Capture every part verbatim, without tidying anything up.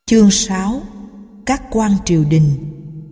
Chương sáu. Các quan triều đình.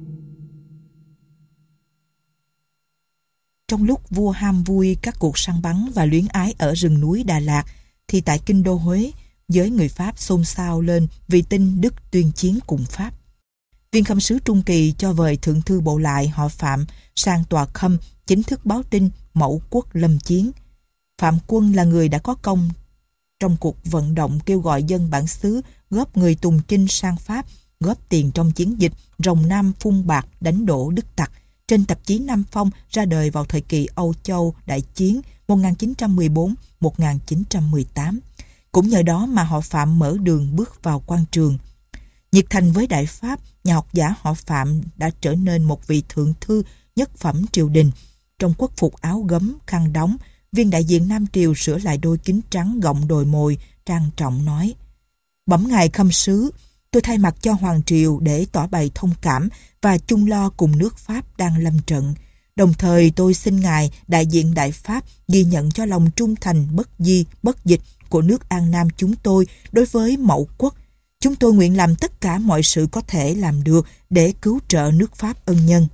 Trong lúc vua ham vui các cuộc săn bắn và luyến ái ở rừng núi Đà Lạt, thì tại kinh đô Huế, giới người Pháp xôn xao lên vì tin Đức tuyên chiến cùng Pháp. Viên khâm sứ Trung Kỳ cho vời thượng thư bộ lại họ Phạm sang tòa khâm chính thức báo tin Mẫu quốc lâm chiến. Phạm Quân là người đã có công trong cuộc vận động kêu gọi dân bản xứ góp người tùng chinh sang Pháp, góp tiền trong chiến dịch Rồng Nam phun bạc đánh đổ Đức Tặc trên tạp chí Nam Phong ra đời vào thời kỳ Âu Châu Đại Chiến một nghìn chín trăm mười bốn đến một nghìn chín trăm mười tám. Cũng nhờ đó mà họ Phạm mở đường bước vào quan trường. Nhiệt thành với Đại Pháp, nhà học giả họ Phạm đã trở nên một vị thượng thư nhất phẩm triều đình. Trong quốc phục áo gấm, khăn đóng, viên đại diện Nam Triều sửa lại đôi kính trắng gọng đồi mồi, trang trọng nói: Bẩm ngài khâm sứ, tôi thay mặt cho Hoàng Triều để tỏ bày thông cảm và chung lo cùng nước Pháp đang lâm trận. Đồng thời tôi xin ngài đại diện Đại Pháp ghi nhận cho lòng trung thành bất di, bất dịch của nước An Nam chúng tôi đối với Mẫu quốc. Chúng tôi nguyện làm tất cả mọi sự có thể làm được để cứu trợ nước Pháp ân nhân.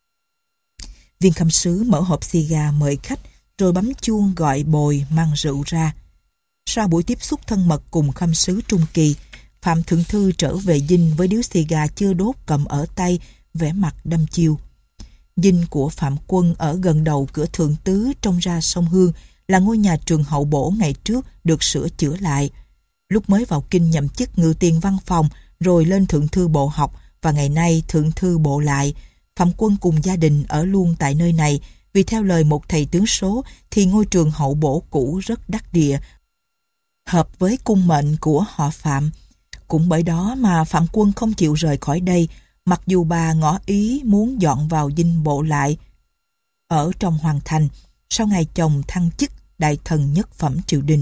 Viên khâm sứ mở hộp xì gà mời khách, rồi bấm chuông gọi bồi mang rượu ra. Sau buổi tiếp xúc thân mật cùng khâm sứ Trung Kỳ, Phạm thượng thư trở về dinh với điếu xì gà chưa đốt cầm ở tay, vẻ mặt đăm chiêu. Dinh của Phạm Quân ở gần đầu cửa Thượng Tứ trông ra sông Hương, là ngôi nhà trường hậu bổ ngày trước được sửa chữa lại. Lúc mới vào kinh nhậm chức ngự tiền văn phòng, rồi lên thượng thư bộ học và ngày nay thượng thư bộ lại, Phạm Quân cùng gia đình ở luôn tại nơi này, vì theo lời một thầy tướng số thì ngôi trường hậu bổ cũ rất đắc địa, hợp với cung mệnh của họ Phạm. Cũng bởi đó mà Phạm Quân không chịu rời khỏi đây, mặc dù bà ngỏ ý muốn dọn vào dinh bộ lại ở trong hoàng thành sau ngày chồng thăng chức đại thần nhất phẩm triều đình.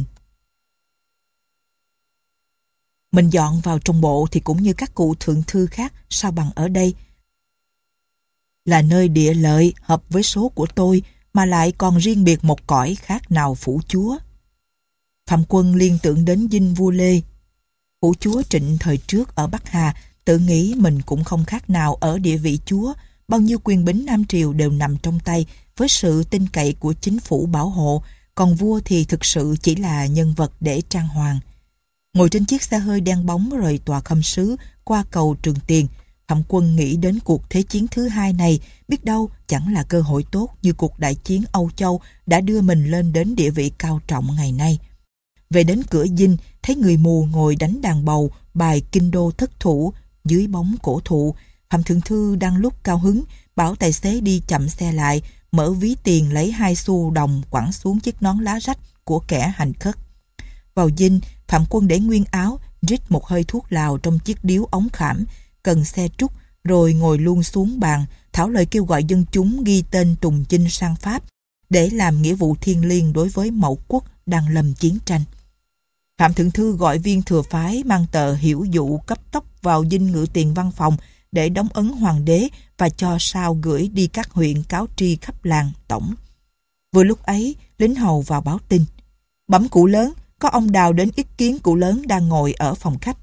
Mình dọn vào trong bộ thì cũng như các cụ thượng thư khác, sao bằng ở đây? Là nơi địa lợi hợp với số của tôi, mà lại còn riêng biệt một cõi khác nào phủ chúa. Phạm Quân liên tưởng đến dinh vua Lê. Phủ chúa Trịnh thời trước ở Bắc Hà tự nghĩ mình cũng không khác nào ở địa vị chúa, bao nhiêu quyền bính Nam Triều đều nằm trong tay với sự tin cậy của chính phủ bảo hộ, còn vua thì thực sự chỉ là nhân vật để trang hoàng. Ngồi trên chiếc xe hơi đen bóng rời tòa khâm sứ qua cầu Trường Tiền, Phạm Quân nghĩ đến cuộc thế chiến thứ hai này, biết đâu chẳng là cơ hội tốt như cuộc đại chiến Âu Châu đã đưa mình lên đến địa vị cao trọng ngày nay. Về đến cửa dinh, thấy người mù ngồi đánh đàn bầu bài Kinh Đô Thất Thủ dưới bóng cổ thụ. Phạm thượng thư đang lúc cao hứng, bảo tài xế đi chậm xe lại, mở ví tiền lấy hai xu đồng quẳng xuống chiếc nón lá rách của kẻ hành khất. Vào dinh, Phạm Quân để nguyên áo, rít một hơi thuốc lào trong chiếc điếu ống khảm, cần xe trúc, rồi ngồi luôn xuống bàn, thảo lời kêu gọi dân chúng ghi tên tùng chinh sang Pháp để làm nghĩa vụ thiêng liêng đối với Mẫu quốc đang lâm chiến tranh. Phạm thượng thư gọi viên thừa phái mang tờ hiểu dụ cấp tốc vào dinh ngự tiền văn phòng để đóng ấn hoàng đế và cho sao gửi đi các huyện cáo tri khắp làng tổng. Vừa lúc ấy, lính hầu vào báo tin: Bẩm cụ lớn, có ông Đào đến ý kiến cụ lớn đang ngồi ở phòng khách.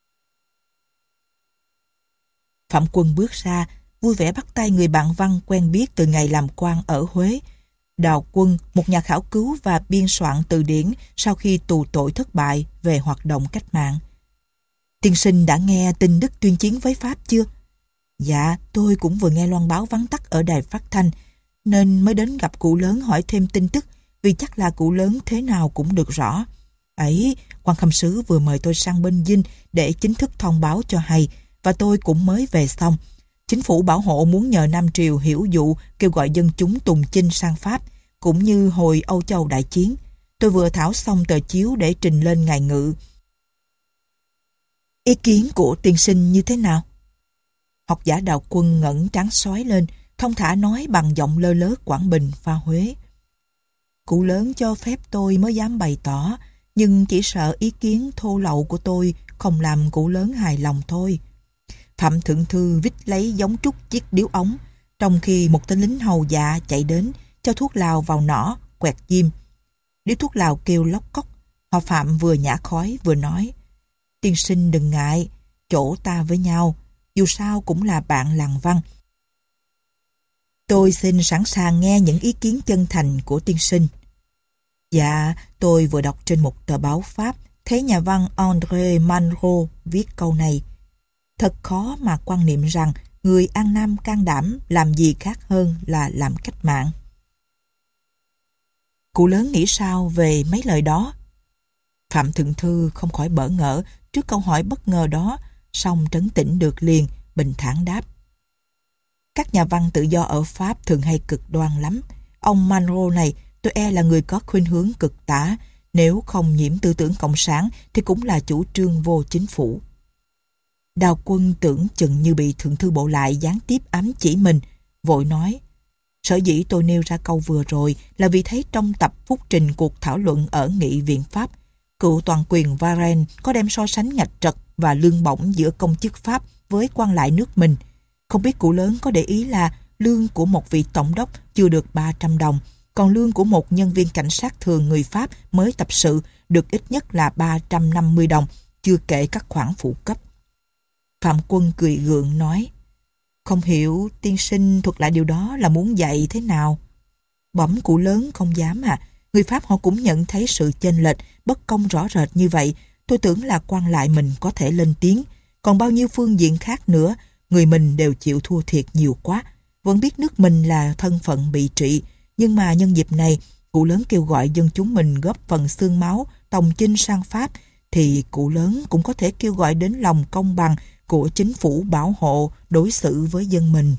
Phạm Quân bước ra, vui vẻ bắt tay người bạn văn quen biết từ ngày làm quan ở Huế. Đào Quân, một nhà khảo cứu và biên soạn từ điển sau khi tù tội thất bại về hoạt động cách mạng. Tiên sinh đã nghe tin Đức tuyên chiến với Pháp chưa? Dạ, tôi cũng vừa nghe loan báo vắn tắt ở đài phát thanh, nên mới đến gặp cụ lớn hỏi thêm tin tức, vì chắc là cụ lớn thế nào cũng được rõ. Ấy, quan khâm sứ vừa mời tôi sang bên dinh để chính thức thông báo cho hay, và tôi cũng mới về xong. Chính phủ bảo hộ muốn nhờ Nam Triều hiểu dụ kêu gọi dân chúng tùng chinh sang Pháp, cũng như hồi Âu Châu đại chiến. Tôi vừa thảo xong tờ chiếu để trình lên ngài ngự. Ý kiến của tiên sinh như thế nào? Học giả Đào Quân ngẩng trán xoáy lên, thông thả nói bằng giọng lơ lớ Quảng Bình pha Huế. Cụ lớn cho phép tôi mới dám bày tỏ, nhưng chỉ sợ ý kiến thô lậu của tôi không làm cụ lớn hài lòng thôi. Phạm thượng thư vít lấy giống trúc chiếc điếu ống, trong khi một tên lính hầu dạ chạy đến, cho thuốc lào vào nỏ, quẹt diêm. Điếu thuốc lào kêu lóc cóc. Họ Phạm vừa nhả khói vừa nói: Tiên sinh đừng ngại, chỗ ta với nhau, dù sao cũng là bạn làng văn. Tôi xin sẵn sàng nghe những ý kiến chân thành của tiên sinh. Dạ, tôi vừa đọc trên một tờ báo Pháp, thấy nhà văn André Malraux viết câu này. Thật khó mà quan niệm rằng người An Nam can đảm làm gì khác hơn là làm cách mạng. Cụ lớn nghĩ sao về mấy lời đó? Phạm Thượng Thư không khỏi bỡ ngỡ trước câu hỏi bất ngờ đó, song trấn tĩnh được liền, bình thản đáp. Các nhà văn tự do ở Pháp thường hay cực đoan lắm. Ông Malraux này tôi e là người có khuynh hướng cực tả, nếu không nhiễm tư tưởng cộng sản thì cũng là chủ trương vô chính phủ. Đào Quân tưởng chừng như bị Thượng Thư Bộ Lại gián tiếp ám chỉ mình, vội nói: sở dĩ tôi nêu ra câu vừa rồi là vì thấy trong tập phúc trình cuộc thảo luận ở Nghị viện Pháp, cựu toàn quyền Varenne có đem so sánh ngạch trật và lương bổng giữa công chức Pháp với quan lại nước mình. Không biết cụ lớn có để ý là lương của một vị tổng đốc chưa được ba trăm đồng, còn lương của một nhân viên cảnh sát thường người Pháp mới tập sự được ít nhất là ba trăm năm mươi đồng, chưa kể các khoản phụ cấp. Phạm Quân cười gượng nói: không hiểu tiên sinh thuật lại điều đó là muốn dạy thế nào? Bẩm cụ lớn không dám à. Người Pháp họ cũng nhận thấy sự chênh lệch, bất công rõ rệt như vậy. Tôi tưởng là quan lại mình có thể lên tiếng. Còn bao nhiêu phương diện khác nữa, người mình đều chịu thua thiệt nhiều quá. Vẫn biết nước mình là thân phận bị trị, nhưng mà nhân dịp này, cụ lớn kêu gọi dân chúng mình góp phần xương máu, tòng chinh sang Pháp, thì cụ lớn cũng có thể kêu gọi đến lòng công bằng của chính phủ bảo hộ đối xử với dân mình.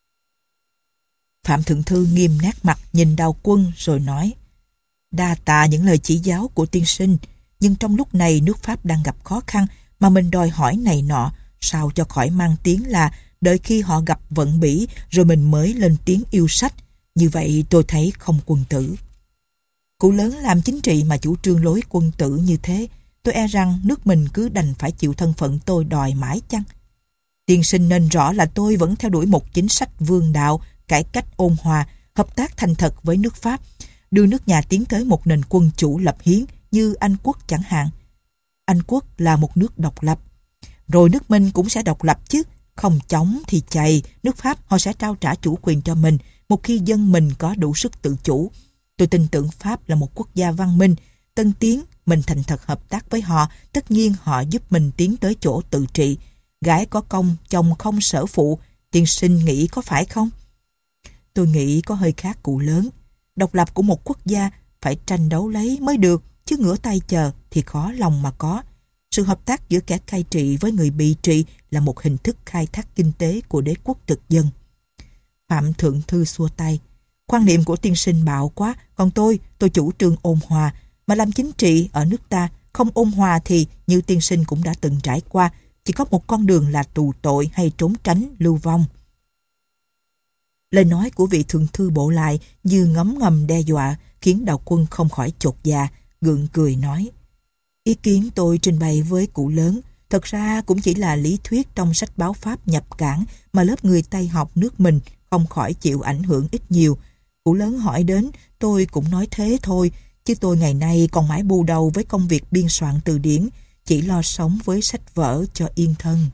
Phạm Thượng Thư nghiêm nét mặt nhìn Đào Quân rồi nói: đa tạ những lời chỉ giáo của tiên sinh, nhưng trong lúc này nước Pháp đang gặp khó khăn mà mình đòi hỏi này nọ, sao cho khỏi mang tiếng là đợi khi họ gặp vận bỉ rồi mình mới lên tiếng yêu sách. Như vậy tôi thấy không quân tử. Cụ lớn làm chính trị mà chủ trương lối quân tử như thế, tôi e rằng nước mình cứ đành phải chịu thân phận tôi đòi mãi chăng? Tiên sinh nên rõ là tôi vẫn theo đuổi một chính sách vương đạo, cải cách ôn hòa, hợp tác thành thật với nước Pháp, đưa nước nhà tiến tới một nền quân chủ lập hiến như Anh Quốc chẳng hạn. Anh Quốc là một nước độc lập, rồi nước mình cũng sẽ độc lập chứ. Không chống thì chày, nước Pháp họ sẽ trao trả chủ quyền cho mình một khi dân mình có đủ sức tự chủ. Tôi tin tưởng Pháp là một quốc gia văn minh, tân tiến, mình thành thật hợp tác với họ, tất nhiên họ giúp mình tiến tới chỗ tự trị. Gái có công, chồng không sở phụ, tiên sinh nghĩ có phải không? Tôi nghĩ có hơi khác cụ lớn. Độc lập của một quốc gia phải tranh đấu lấy mới được, chứ ngửa tay chờ thì khó lòng mà có. Sự hợp tác giữa kẻ cai trị với người bị trị là một hình thức khai thác kinh tế của đế quốc thực dân. Phạm Thượng Thư xua tay: quan niệm của tiên sinh bạo quá, còn tôi, tôi chủ trương ôn hòa, mà làm chính trị ở nước ta không ôn hòa thì như tiên sinh cũng đã từng trải qua, chỉ có một con đường là tù tội hay trốn tránh lưu vong. Lời nói của vị Thượng Thư Bộ Lại như ngấm ngầm đe dọa, khiến Đào Quân không khỏi chột dạ, gượng cười nói: ý kiến tôi trình bày với cụ lớn thật ra cũng chỉ là lý thuyết trong sách báo Pháp nhập cảng mà lớp người Tây học nước mình không khỏi chịu ảnh hưởng ít nhiều. Cụ lớn hỏi đến, tôi cũng nói thế thôi, chứ tôi ngày nay còn mãi bù đầu với công việc biên soạn từ điển, chỉ lo sống với sách vở cho yên thân.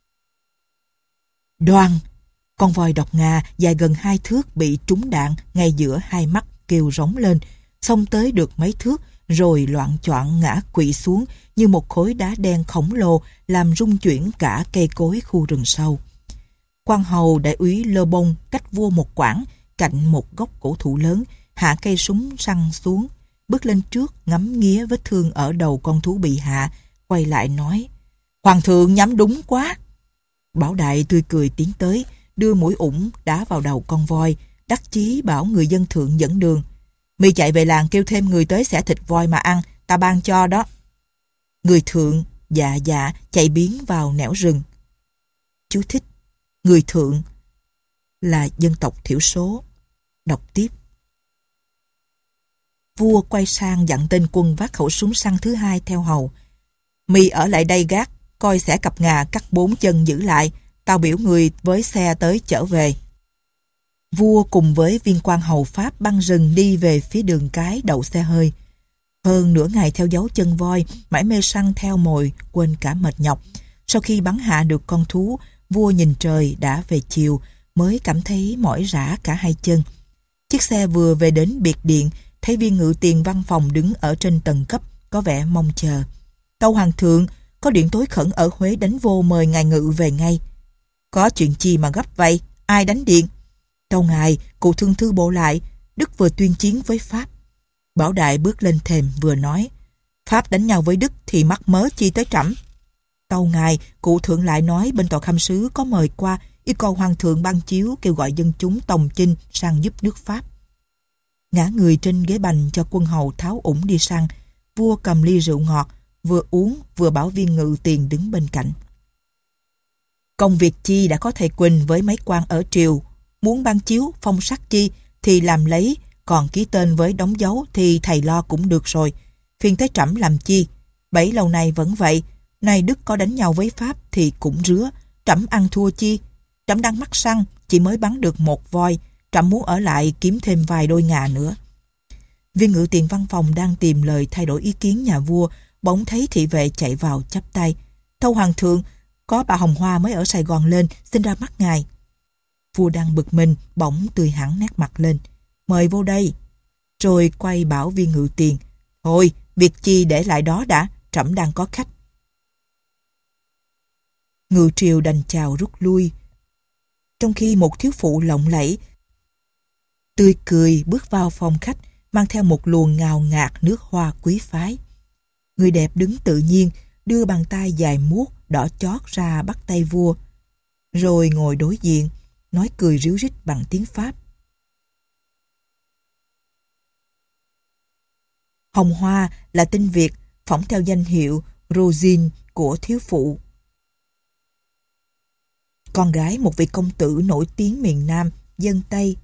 Đoan, con voi độc ngà dài gần hai thước bị trúng đạn ngay giữa hai mắt kêu rống lên, xông tới được mấy thước rồi loạng choạng ngã quỵ xuống như một khối đá đen khổng lồ, làm rung chuyển cả cây cối khu rừng sâu. Quan hầu đại úy Lơ Bông cách vua một quãng, cạnh một gốc cổ thụ lớn, hạ cây súng săn xuống, bước lên trước ngắm nghía vết thương ở đầu con thú bị hạ, quay lại nói: hoàng thượng nhắm đúng quá. Bảo Đại tươi cười tiến tới, đưa mũi ủng đá vào đầu con voi, đắc chí bảo người dân thượng dẫn đường: mi chạy về làng kêu thêm người tới xẻ thịt voi mà ăn, ta ban cho đó. Người thượng dạ dạ chạy biến vào nẻo rừng. Chú thích: người thượng là dân tộc thiểu số. Đọc tiếp. Vua quay sang dặn tên quân vác khẩu súng săn thứ hai theo hầu: mi ở lại đây gác, coi xẻ cặp ngà cắt bốn chân giữ lại, tao biểu người với xe tới chở về. Vua cùng với viên quan hầu Pháp băng rừng đi về phía đường cái đậu xe hơi. Hơn nửa ngày theo dấu chân voi, mãi mê săn theo mồi, quên cả mệt nhọc. Sau khi bắn hạ được con thú, vua nhìn trời đã về chiều, mới cảm thấy mỏi rã cả hai chân. Chiếc xe vừa về đến biệt điện, thấy viên ngự tiền văn phòng đứng ở trên tầng cấp, có vẻ mong chờ. Tâu hoàng thượng, có điện tối khẩn ở Huế đánh vô mời ngài ngự về ngay. Có chuyện chi mà gấp vậy? Ai đánh điện? Tâu ngài, cụ thương thư bộ lại, Đức vừa tuyên chiến với Pháp. Bảo Đại bước lên thềm vừa nói, Pháp đánh nhau với Đức thì mắc mớ chi tới trẫm. Tâu ngài, cụ thượng lại nói bên tòa khâm sứ có mời qua, yêu cầu hoàng thượng ban chiếu kêu gọi dân chúng tòng chinh sang giúp nước Pháp. Ngã người trên ghế bành cho quân hầu tháo ủng đi sang, vua cầm ly rượu ngọt, vừa uống vừa bảo viên ngự tiền đứng bên cạnh. Công việc chi đã có thầy Quỳnh với mấy quan ở triều, muốn ban chiếu phong sắc chi thì làm lấy, còn ký tên với đóng dấu thì thầy lo cũng được rồi. Phiền tới trẫm làm chi? Bấy lâu nay vẫn vậy, nay Đức có đánh nhau với Pháp thì cũng rứa, trẫm ăn thua chi? Trẫm đang mắc săn, chỉ mới bắn được một voi, trẫm muốn ở lại kiếm thêm vài đôi ngà nữa. Viên ngự tiền văn phòng đang tìm lời thay đổi ý kiến nhà vua, bỗng thấy thị vệ chạy vào chắp tay. Tâu hoàng thượng, có bà Hồng Hoa mới ở Sài Gòn lên, xin ra mắt ngài. Vua đang bực mình, bỗng tươi hẳn nét mặt lên. Mời vô đây. Rồi quay bảo viên ngự tiền. Thôi, việc chi để lại đó đã, trẫm đang có khách. Ngự triều đành chào rút lui. Trong khi một thiếu phụ lộng lẫy, tươi cười bước vào phòng khách, mang theo một luồng ngào ngạt nước hoa quý phái. Người đẹp đứng tự nhiên, đưa bàn tay dài muốt đỏ chót ra bắt tay vua, rồi ngồi đối diện, nói cười ríu rít bằng tiếng Pháp. Hồng Hoa là tên Việt, phỏng theo danh hiệu Rosine của thiếu phụ. Con gái một vị công tử nổi tiếng miền Nam, dân Tây.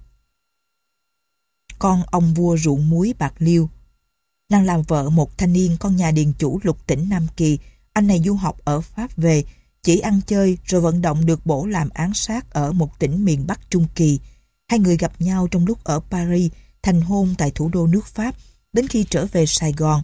Con ông vua ruộng muối Bạc Liêu. Nàng làm vợ một thanh niên con nhà điền chủ lục tỉnh Nam Kỳ. Anh này du học ở Pháp về, chỉ ăn chơi rồi vận động được bổ làm án sát ở một tỉnh miền Bắc Trung Kỳ. Hai người gặp nhau trong lúc ở Paris, thành hôn tại thủ đô nước Pháp, đến khi trở về Sài Gòn.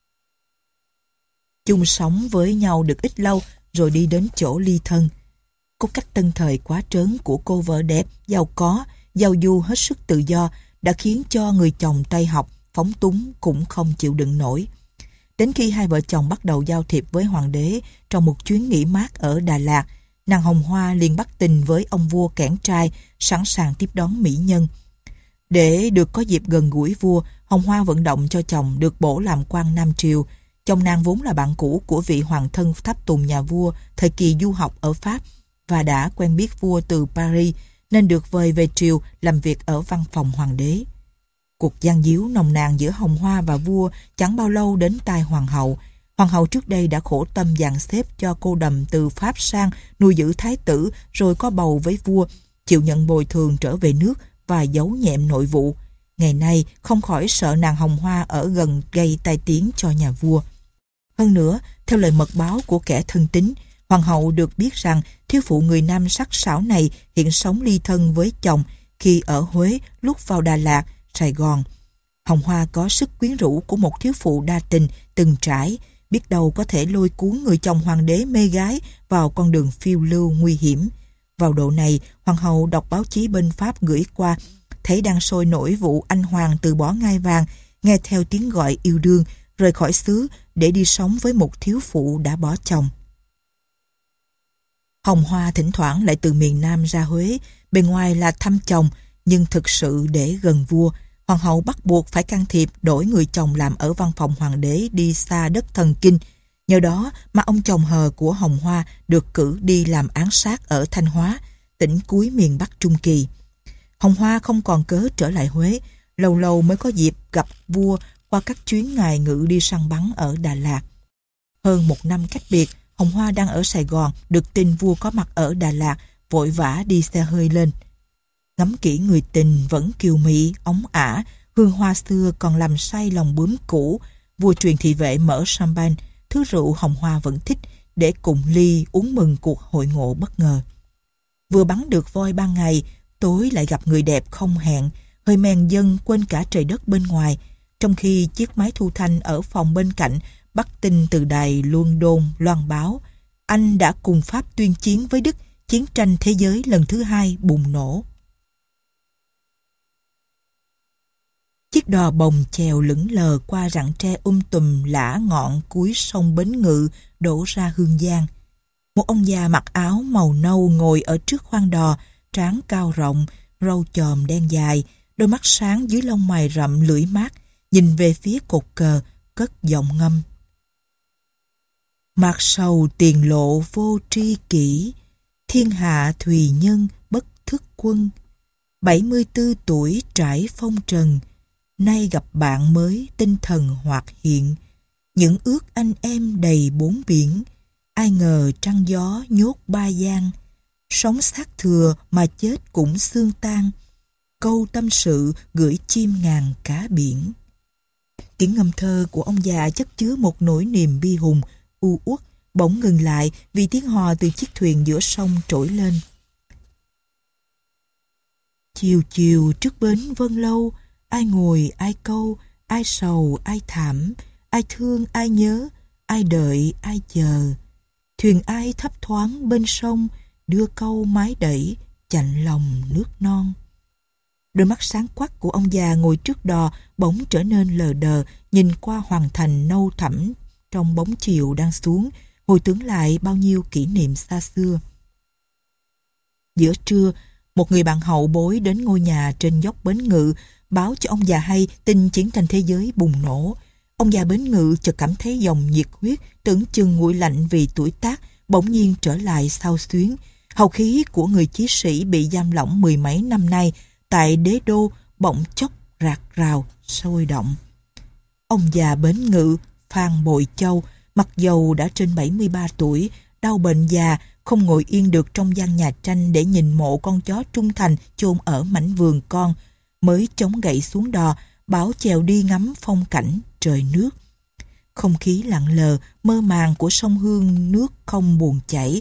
Chung sống với nhau được ít lâu rồi đi đến chỗ ly thân. Cốt cách tân thời quá trớn của cô vợ đẹp, giàu có, giao du hết sức tự do đã khiến cho người chồng Tây học phóng túng cũng không chịu đựng nổi. Đến khi hai vợ chồng bắt đầu giao thiệp với hoàng đế trong một chuyến nghỉ mát ở Đà Lạt, nàng Hồng Hoa liền bắt tình với ông vua kẻn trai, sẵn sàng tiếp đón mỹ nhân. Để được có dịp gần gũi vua, Hồng Hoa vận động cho chồng được bổ làm quan Nam Triều. Chồng nàng vốn là bạn cũ của vị hoàng thân tháp tùng nhà vua thời kỳ du học ở Pháp và đã quen biết vua từ Paris, nên được vời về triều làm việc ở văn phòng hoàng đế. Cuộc gian díu nồng nàn giữa Hồng Hoa và vua chẳng bao lâu đến tai hoàng hậu. Hoàng hậu trước đây đã khổ tâm dàn xếp cho cô đầm từ Pháp sang nuôi giữ thái tử, rồi có bầu với vua, chịu nhận bồi thường trở về nước và giấu nhẹm nội vụ. Ngày nay không khỏi sợ nàng Hồng Hoa ở gần gây tai tiếng cho nhà vua. Hơn nữa, theo lời mật báo của kẻ thân tín, hoàng hậu được biết rằng thiếu phụ người Nam sắc sảo này hiện sống ly thân với chồng khi ở Huế, lúc vào Đà Lạt, Sài Gòn. Hồng Hoa có sức quyến rũ của một thiếu phụ đa tình từng trải, biết đâu có thể lôi cuốn người chồng hoàng đế mê gái vào con đường phiêu lưu nguy hiểm. Vào độ này, hoàng hậu đọc báo chí bên Pháp gửi qua, thấy đang sôi nổi vụ anh hoàng từ bỏ ngai vàng, nghe theo tiếng gọi yêu đương, rời khỏi xứ để đi sống với một thiếu phụ đã bỏ chồng. Hồng Hoa thỉnh thoảng lại từ miền Nam ra Huế, bề ngoài là thăm chồng, nhưng thực sự để gần vua, hoàng hậu bắt buộc phải can thiệp đổi người chồng làm ở văn phòng hoàng đế đi xa đất thần kinh. Nhờ đó mà ông chồng hờ của Hồng Hoa được cử đi làm án sát ở Thanh Hóa, tỉnh cuối miền Bắc Trung Kỳ. Hồng Hoa không còn cớ trở lại Huế, lâu lâu mới có dịp gặp vua qua các chuyến ngài ngự đi săn bắn ở Đà Lạt. Hơn một năm cách biệt, Hồng Hoa đang ở Sài Gòn, được tin vua có mặt ở Đà Lạt, vội vã đi xe hơi lên. Ngắm kỹ người tình vẫn kiều mị, óng ả, hương hoa xưa còn làm say lòng bướm cũ. Vua truyền thị vệ mở champagne, thứ rượu Hồng Hoa vẫn thích, để cùng ly uống mừng cuộc hội ngộ bất ngờ. Vừa bắn được voi ban ngày, tối lại gặp người đẹp không hẹn, hơi men dâng quên cả trời đất bên ngoài. Trong khi chiếc máy thu thanh ở phòng bên cạnh bắt tin từ đài London loan báo, Anh đã cùng Pháp tuyên chiến với Đức. Chiến tranh thế giới lần thứ hai bùng nổ. Chiếc đò bồng chèo lững lờ qua rặng tre um tùm lã ngọn cuối sông Bến Ngự đổ ra Hương Giang. Một ông già mặc áo màu nâu ngồi ở trước khoang đò, trán cao rộng, râu chòm đen dài, đôi mắt sáng dưới lông mày rậm lưỡi mát, nhìn về phía cột cờ, cất giọng ngâm. Mạc sầu tiền lộ vô tri kỷ, thiên hạ thùy nhân bất thức quân. bảy mươi tư tuổi trải phong trần, nay gặp bạn mới tinh thần hoạt hiện. Những ước anh em đầy bốn biển, ai ngờ trăng gió nhốt ba gian. Sống xác thừa mà chết cũng xương tan, câu tâm sự gửi chim ngàn cá biển. Tiếng ngâm thơ của ông già chất chứa một nỗi niềm bi hùng, u uất, bỗng ngừng lại vì tiếng hò từ chiếc thuyền giữa sông trỗi lên. Chiều chiều trước bến Vân Lâu, ai ngồi ai câu, ai sầu ai thảm, ai thương ai nhớ, ai đợi ai chờ. Thuyền ai thấp thoáng bên sông, đưa câu mái đẩy, chạnh lòng nước non. Đôi mắt sáng quắc của ông già ngồi trước đò bỗng trở nên lờ đờ, nhìn qua hoàng thành nâu thẳm trong bóng chiều đang xuống, hồi tưởng lại bao nhiêu kỷ niệm xa xưa. Giữa trưa, một người bạn hậu bối đến ngôi nhà trên dốc Bến Ngự, báo cho ông già hay tin chiến tranh thế giới bùng nổ. Ông già Bến Ngự chợt cảm thấy dòng nhiệt huyết tưởng chừng nguội lạnh vì tuổi tác bỗng nhiên trở lại xao xuyến. Hào khí của người chí sĩ bị giam lỏng mười mấy năm nay tại đế đô bỗng chốc rạc rào sôi động. Ông già Bến Ngự Phan Bội Châu, mặc dầu đã trên bảy mươi ba tuổi, đau bệnh già, không ngồi yên được trong gian nhà tranh để nhìn mộ con chó trung thành chôn ở mảnh vườn con, mới chống gậy xuống đò, bảo chèo đi ngắm phong cảnh trời nước. Không khí lặng lờ, mơ màng của sông Hương nước không buồn chảy,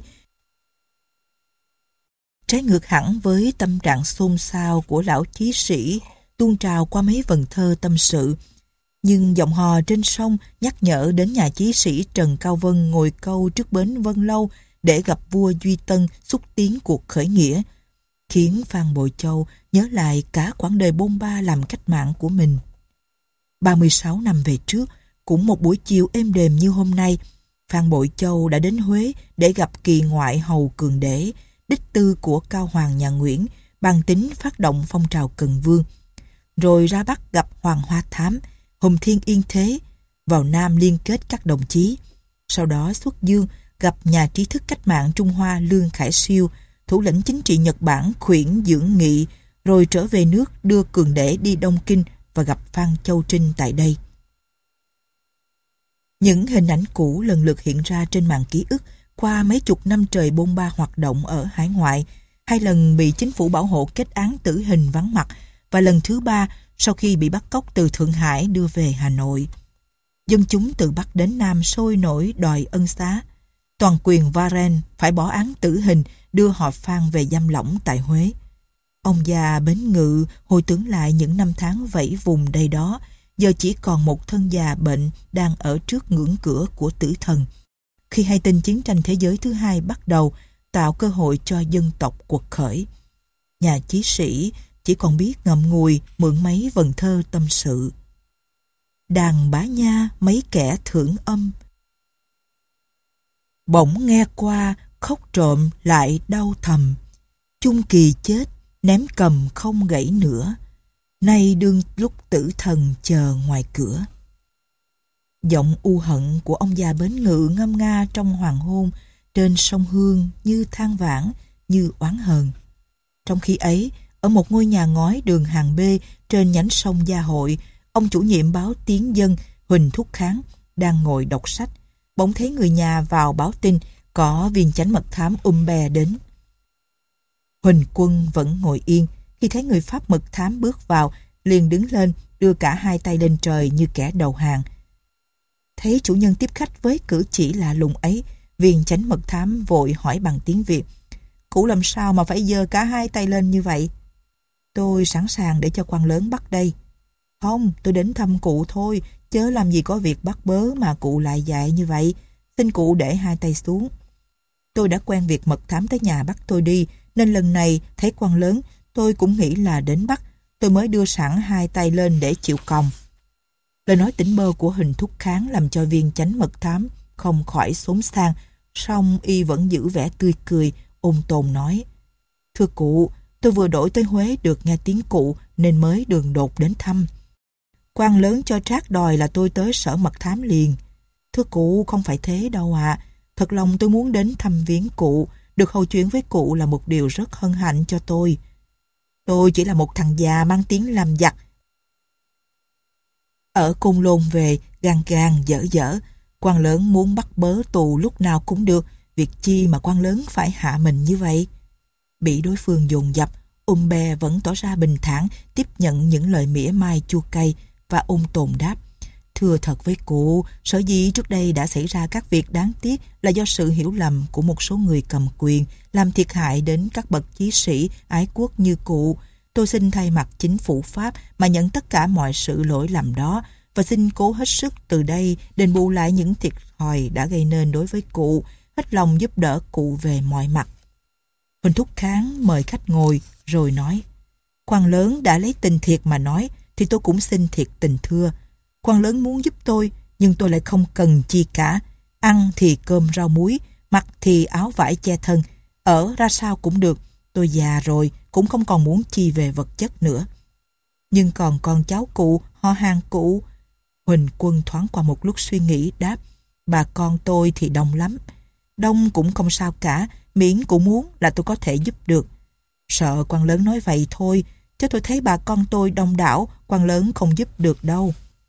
trái ngược hẳn với tâm trạng xôn xao của lão chí sĩ tuôn trào qua mấy vần thơ tâm sự. Nhưng giọng hò trên sông nhắc nhở đến nhà chí sĩ Trần Cao Vân ngồi câu trước bến Vân Lâu để gặp vua Duy Tân xúc tiến cuộc khởi nghĩa, khiến Phan Bội Châu nhớ lại cả quãng đời bôn ba làm cách mạng của mình. ba mươi sáu năm về trước, cũng một buổi chiều êm đềm như hôm nay, Phan Bội Châu đã đến Huế để gặp kỳ ngoại hầu Cường Đế, đích tư của Cao Hoàng nhà Nguyễn, bàn tính phát động phong trào Cần Vương. Rồi ra Bắc gặp Hoàng Hoa Thám, Hùng Thiên Yên Thế, vào Nam liên kết các đồng chí. Sau đó xuất Dương gặp nhà trí thức cách mạng Trung Hoa Lương Khải Siêu, thủ lĩnh chính trị Nhật Bản Khuyển Dưỡng Nghị, rồi trở về nước đưa Cường Đế đi Đông Kinh và gặp Phan Châu Trinh tại đây. Những hình ảnh cũ lần lượt hiện ra trên màn ký ức qua mấy chục năm trời bôn ba hoạt động ở hải ngoại, hai lần bị chính phủ bảo hộ kết án tử hình vắng mặt, và lần thứ ba sau khi bị bắt cóc từ Thượng Hải đưa về Hà Nội. Dân chúng từ Bắc đến Nam sôi nổi đòi ân xá. Toàn quyền Varenne phải bỏ án tử hình đưa họ Phan về giam lỏng tại Huế. Ông già Bến Ngự hồi tưởng lại những năm tháng vẫy vùng đây đó, giờ chỉ còn một thân già bệnh đang ở trước ngưỡng cửa của tử thần. Khi hay tin chiến tranh thế giới thứ hai bắt đầu, tạo cơ hội cho dân tộc quật khởi, nhà chí sĩ chỉ còn biết ngậm ngùi mượn mấy vần thơ tâm sự. Đàn bá nha mấy kẻ thưởng âm, bỗng nghe qua khóc trộm lại đau thầm. Chung kỳ chết ném cầm không gãy nữa, nay đương lúc tử thần chờ ngoài cửa. Giọng u hận của ông già Bến Ngự ngâm nga trong hoàng hôn trên sông Hương như than vãn, như oán hờn. Trong khi ấy, ở một ngôi nhà ngói đường Hàng B trên nhánh sông Gia Hội, ông chủ nhiệm báo Tiến Dân Huỳnh Thúc Kháng đang ngồi đọc sách, bỗng thấy người nhà vào báo tin có viên chánh mật thám um bè đến. Huỳnh Quân vẫn ngồi yên, khi thấy người Pháp mật thám bước vào, liền đứng lên, đưa cả hai tay lên trời như kẻ đầu hàng. Thấy chủ nhân tiếp khách với cử chỉ lạ lùng ấy, viên chánh mật thám vội hỏi bằng tiếng Việt: "Cụ làm sao mà phải giơ cả hai tay lên như vậy?" "Tôi sẵn sàng để cho quan lớn bắt đây." "Không, tôi đến thăm cụ thôi, chớ làm gì có việc bắt bớ mà cụ lại dạy như vậy. Xin cụ để hai tay xuống." Tôi đã quen việc mật thám tới nhà bắt tôi đi, nên lần này thấy quan lớn, tôi cũng nghĩ là đến bắt. Tôi mới đưa sẵn hai tay lên để chịu còng. Lời nói tỉnh bơ của Huỳnh Thúc Kháng làm cho viên chánh mật thám không khỏi xốn sang, song y vẫn giữ vẻ tươi cười, ôn tồn nói: Thưa cụ, tôi vừa đổi tới Huế được nghe tiếng cụ nên mới đường đột đến thăm. Quan lớn cho trác đòi là tôi tới sở mật thám liền. Thưa cụ, không phải thế đâu ạ. À. Thật lòng tôi muốn đến thăm viếng cụ, được hầu chuyện với cụ là một điều rất hân hạnh cho tôi. Tôi chỉ là một thằng già mang tiếng làm giặc. Ở Côn Lôn về, gan gan dở dở. Quan lớn muốn bắt bớ tù lúc nào cũng được, việc chi mà quan lớn phải hạ mình như vậy. Bị đối phương dồn dập, Um Bè vẫn tỏ ra bình thản, tiếp nhận những lời mỉa mai chua cay và ôn tồn đáp: Thưa thật với cụ, sở dĩ trước đây đã xảy ra các việc đáng tiếc là do sự hiểu lầm của một số người cầm quyền, làm thiệt hại đến các bậc chí sĩ ái quốc như cụ. Tôi xin thay mặt chính phủ Pháp mà nhận tất cả mọi sự lỗi lầm đó, và xin cố hết sức từ đây đền bù lại những thiệt thòi đã gây nên đối với cụ, hết lòng giúp đỡ cụ về mọi mặt. Huỳnh Thúc Kháng mời khách ngồi rồi nói: Quan lớn đã lấy tình thiệt mà nói, thì tôi cũng xin thiệt tình thưa. Quan lớn muốn giúp tôi, nhưng tôi lại không cần chi cả. Ăn thì cơm rau muối, mặc thì áo vải che thân, ở ra sao cũng được. Tôi già rồi, cũng không còn muốn chi về vật chất nữa. Nhưng còn con cháu cụ, họ hàng cụ. Huỳnh Quân thoáng qua một lúc suy nghĩ đáp: Bà con tôi thì đông lắm. Đông cũng không sao cả, miễn cụ muốn là tôi có thể giúp được. Sợ quan lớn nói vậy thôi, chứ tôi thấy bà con tôi đông đảo, quan lớn không giúp được đâu.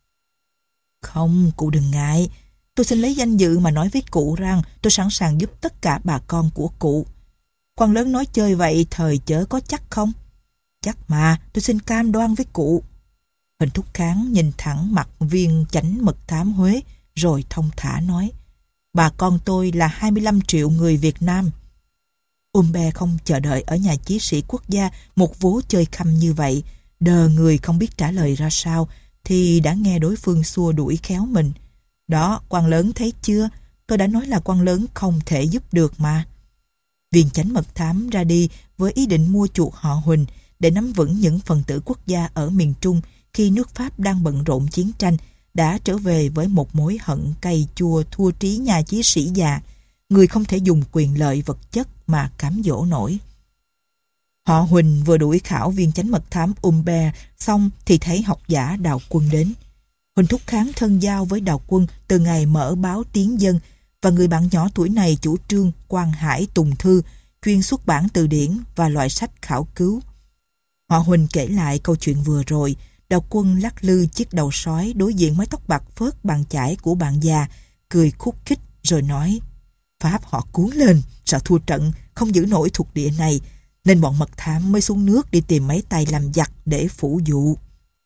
Không, cụ đừng ngại. Tôi xin lấy danh dự mà nói với cụ rằng tôi sẵn sàng giúp tất cả bà con của cụ. Quan lớn nói chơi vậy thời chớ có chắc không? Chắc mà, tôi xin cam đoan với cụ. Huỳnh Thúc Kháng nhìn thẳng mặt viên chánh mật thám Huế, rồi thông thả nói: Bà con tôi là hai mươi lăm triệu người Việt Nam. Um Bè không chờ đợi ở nhà chí sĩ quốc gia một vố chơi khăm như vậy, đờ người không biết trả lời ra sao, thì đã nghe đối phương xua đuổi khéo mình. Đó, quan lớn thấy chưa? Tôi đã nói là quan lớn không thể giúp được mà. Viên chánh mật thám ra đi với ý định mua chuộc họ Huỳnh để nắm vững những phần tử quốc gia ở miền Trung khi nước Pháp đang bận rộn chiến tranh, đã trở về với một mối hận cay chua thua trí nhà chí sĩ già, người không thể dùng quyền lợi vật chất mà cám dỗ nổi. Họ Huỳnh vừa đuổi khảo viên chánh mật thám Um Bè xong thì thấy học giả Đào Quân đến. Huỳnh Thúc Kháng thân giao với Đào Quân từ ngày mở báo Tiến Dân, và người bạn nhỏ tuổi này chủ trương Quang Hải Tùng Thư, chuyên xuất bản từ điển và loại sách khảo cứu. Họ Huỳnh kể lại câu chuyện vừa rồi. Đào Quân lắc lư chiếc đầu sói đối diện mái tóc bạc phớt bàn chải của bạn già, cười khúc khích rồi nói: Pháp họ cuốn lên, sợ thua trận, không giữ nổi thuộc địa này, nên bọn mật thám mới xuống nước đi tìm mấy tay làm giặc để phủ dụ.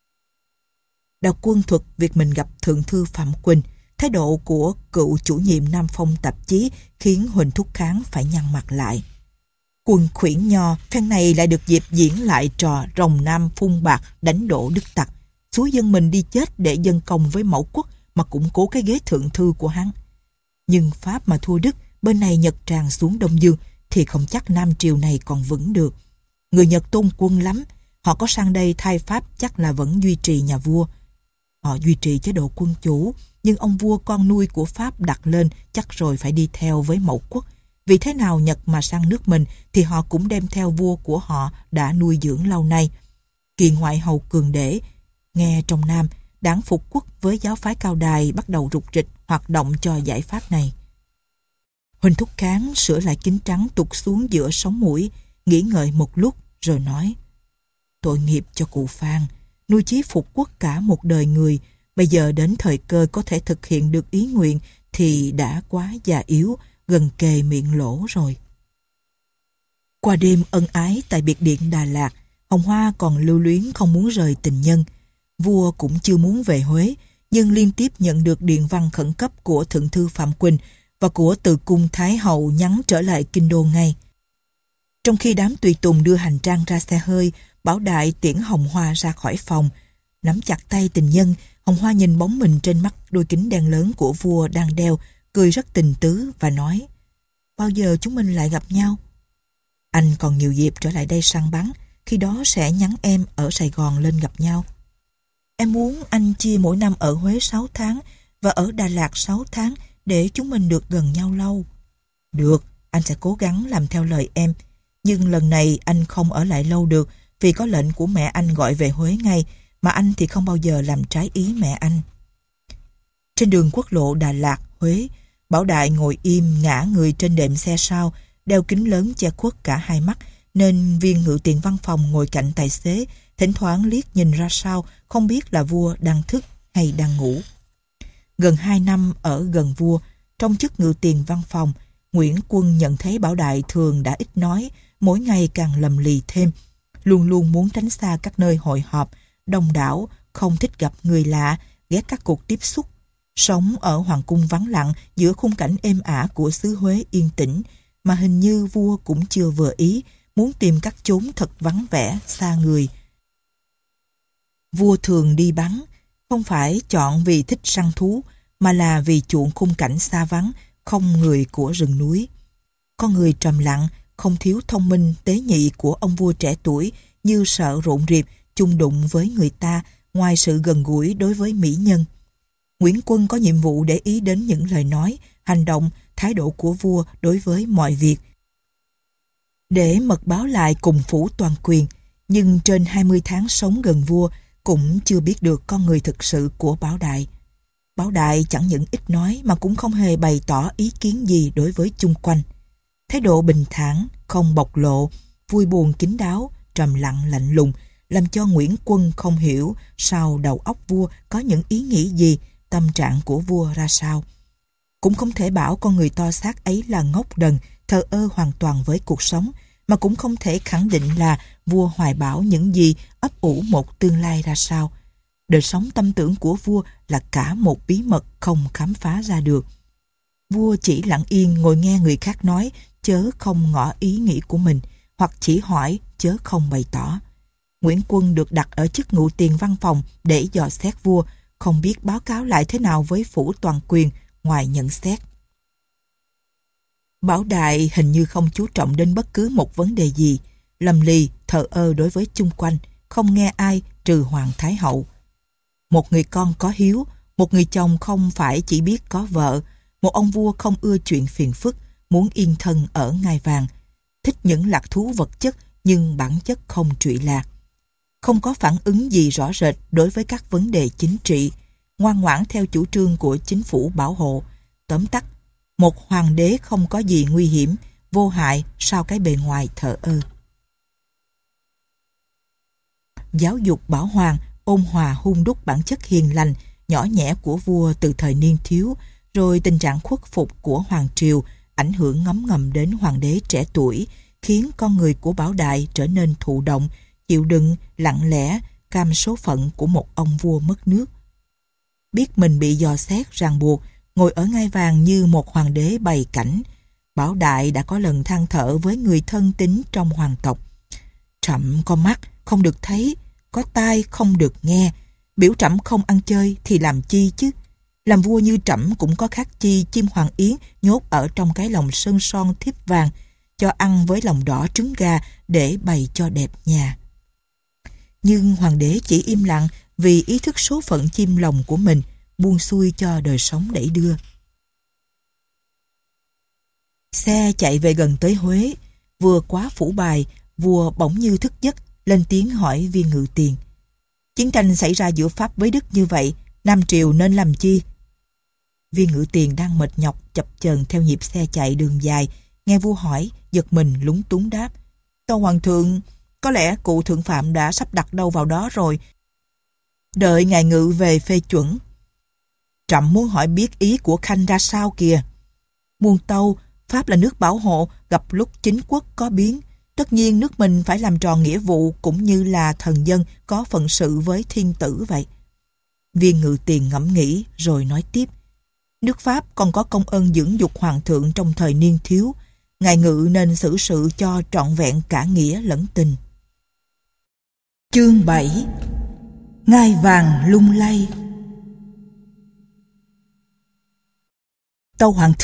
Đào Quân thuật việc mình gặp thượng thư Phạm Quỳnh. Thái độ của cựu chủ nhiệm Nam Phong tạp chí khiến Huỳnh Thúc Kháng phải nhăn mặt lại. Quân khuyển nho phen này lại được dịp diễn lại trò rồng nam phun bạc đánh đổ Đức Tặc, xúi dân mình đi chết để dân công với mẫu quốc mà củng cố cái ghế thượng thư của hắn. Nhưng Pháp mà thua Đức, bên này Nhật tràn xuống Đông Dương, thì không chắc Nam Triều này còn vững được. Người Nhật tôn quân lắm, họ có sang đây thay Pháp chắc là vẫn duy trì nhà vua. Họ duy trì chế độ quân chủ, nhưng ông vua con nuôi của Pháp đặt lên chắc rồi phải đi theo với mẫu quốc. Vì thế nào Nhật mà sang nước mình thì họ cũng đem theo vua của họ đã nuôi dưỡng lâu nay. Kỳ ngoại hầu Cường Đế, nghe trong Nam, đảng phục quốc với giáo phái Cao Đài bắt đầu rục rịch hoạt động cho giải pháp này. Huỳnh Thúc Kháng sửa lại kính trắng tụt xuống giữa sống mũi, nghĩ ngợi một lúc rồi nói: Tội nghiệp cho cụ Phan, nuôi chí phục quốc cả một đời người, bây giờ đến thời cơ có thể thực hiện được ý nguyện thì đã quá già yếu, gần kề miệng lỗ rồi. Qua đêm ân ái tại biệt điện Đà Lạt, Hồng Hoa còn lưu luyến không muốn rời tình nhân. Vua cũng chưa muốn về Huế, nhưng liên tiếp nhận được điện văn khẩn cấp của thượng thư Phạm Quỳnh và của từ cung Thái hậu nhắn trở lại kinh đô ngay. Trong khi đám tùy tùng đưa hành trang ra xe hơi, Bảo Đại tiễn Hồng Hoa ra khỏi phòng. Nắm chặt tay tình nhân, Hồng Hoa nhìn bóng mình trên mắt đôi kính đen lớn của vua đang đeo, cười rất tình tứ và nói: bao giờ chúng mình lại gặp nhau? Anh còn nhiều dịp trở lại đây săn bắn, khi đó sẽ nhắn em ở Sài Gòn lên gặp nhau. Em muốn anh chia mỗi năm ở Huế sáu tháng và ở Đà Lạt sáu tháng để chúng mình được gần nhau lâu. Được, anh sẽ cố gắng làm theo lời em. Nhưng lần này anh không ở lại lâu được vì có lệnh của mẹ anh gọi về Huế ngay, mà anh thì không bao giờ làm trái ý mẹ anh. Trên đường quốc lộ Đà Lạt, Huế, Bảo Đại ngồi im ngã người trên đệm xe sau, đeo kính lớn che khuất cả hai mắt, nên viên ngự tiền văn phòng ngồi cạnh tài xế thỉnh thoảng liếc nhìn ra sau, không biết là vua đang thức hay đang ngủ. Gần hai năm ở gần vua, trong chức ngự tiền văn phòng, Nguyễn Quân nhận thấy Bảo Đại thường đã ít nói, mỗi ngày càng lầm lì thêm, luôn luôn muốn tránh xa các nơi hội họp, đông đảo, không thích gặp người lạ, ghét các cuộc tiếp xúc. Sống ở hoàng cung vắng lặng giữa khung cảnh êm ả của xứ Huế yên tĩnh, mà hình như vua cũng chưa vừa ý, muốn tìm các chốn thật vắng vẻ, xa người. Vua thường đi bắn, không phải chọn vì thích săn thú, mà là vì chuộng khung cảnh xa vắng, không người của rừng núi. Con người trầm lặng, không thiếu thông minh tế nhị của ông vua trẻ tuổi, như sợ rộn rịp, chung đụng với người ta, ngoài sự gần gũi đối với mỹ nhân. Nguyễn Quân có nhiệm vụ để ý đến những lời nói, hành động, thái độ của vua đối với mọi việc, để mật báo lại cùng phủ toàn quyền. Nhưng trên hai mươi tháng sống gần vua, cũng chưa biết được con người thực sự của Bảo Đại. Bảo Đại chẳng những ít nói mà cũng không hề bày tỏ ý kiến gì đối với chung quanh. Thái độ bình thản, không bộc lộ, vui buồn kín đáo, trầm lặng lạnh lùng, làm cho Nguyễn Quân không hiểu sau đầu óc vua có những ý nghĩ gì, tâm trạng của vua ra sao. Cũng không thể bảo con người to xác ấy là ngốc đần, thờ ơ hoàn toàn với cuộc sống, mà cũng không thể khẳng định là vua hoài bão những gì, ấp ủ một tương lai ra sao. Đời sống tâm tưởng của vua là cả một bí mật không khám phá ra được. Vua chỉ lặng yên ngồi nghe người khác nói, chớ không ngỏ ý nghĩ của mình, hoặc chỉ hỏi, chớ không bày tỏ. Nguyễn Quân được đặt ở chức ngự tiền văn phòng để dò xét vua, không biết báo cáo lại thế nào với phủ toàn quyền ngoài nhận xét. Bảo Đại hình như không chú trọng đến bất cứ một vấn đề gì, lầm lì, thờ ơ đối với chung quanh, không nghe ai trừ Hoàng Thái Hậu. Một người con có hiếu, một người chồng không phải chỉ biết có vợ, một ông vua không ưa chuyện phiền phức, muốn yên thân ở ngai vàng, thích những lạc thú vật chất nhưng bản chất không trụy lạc. Không có phản ứng gì rõ rệt đối với các vấn đề chính trị, ngoan ngoãn theo chủ trương của chính phủ bảo hộ. Tóm tắt, một hoàng đế không có gì nguy hiểm, vô hại sau cái bề ngoài thờ ơ. Giáo dục bảo hoàng, ôn hòa hun đúc bản chất hiền lành, nhỏ nhẹ của vua từ thời niên thiếu, rồi tình trạng khuất phục của hoàng triều, ảnh hưởng ngấm ngầm đến hoàng đế trẻ tuổi, khiến con người của Bảo Đại trở nên thụ động, chịu đựng, lặng lẽ, cam số phận của một ông vua mất nước. Biết mình bị dò xét ràng buộc, ngồi ở ngai vàng như một hoàng đế bày cảnh, Bảo Đại đã có lần than thở với người thân tín trong hoàng tộc. Trẫm có mắt không được thấy, có tai không được nghe, biểu trẫm không ăn chơi thì làm chi chứ? Làm vua như trẫm cũng có khác chi chim hoàng yến nhốt ở trong cái lồng sơn son thiếp vàng, cho ăn với lòng đỏ trứng gà để bày cho đẹp nhà. Nhưng hoàng đế chỉ im lặng vì ý thức số phận chim lồng của mình, buông xuôi cho đời sống đẩy đưa. Xe chạy về gần tới Huế, vừa quá phủ bài, vua bỗng như thức giấc, lên tiếng hỏi viên ngự tiền. Chiến tranh xảy ra giữa Pháp với Đức như vậy, Nam Triều nên làm chi? Viên ngự tiền đang mệt nhọc chập chờn theo nhịp xe chạy đường dài, nghe vua hỏi, giật mình lúng túng đáp. Tâu hoàng thượng, có lẽ cụ thượng phạm đã sắp đặt đâu vào đó rồi. Đợi ngài ngự về phê chuẩn. Trẫm muốn hỏi biết ý của khanh ra sao kìa. Muôn tâu, Pháp là nước bảo hộ, gặp lúc chính quốc có biến. Tất nhiên nước mình phải làm tròn nghĩa vụ cũng như là thần dân có phận sự với thiên tử vậy. Viên ngự tiền ngẫm nghĩ rồi nói tiếp. Nước Pháp còn có công ơn dưỡng dục hoàng thượng trong thời niên thiếu. Ngài ngự nên xử sự cho trọn vẹn cả nghĩa lẫn tình. Chương bảy. Ngai vàng lung lay. Tâu hoàng thượng,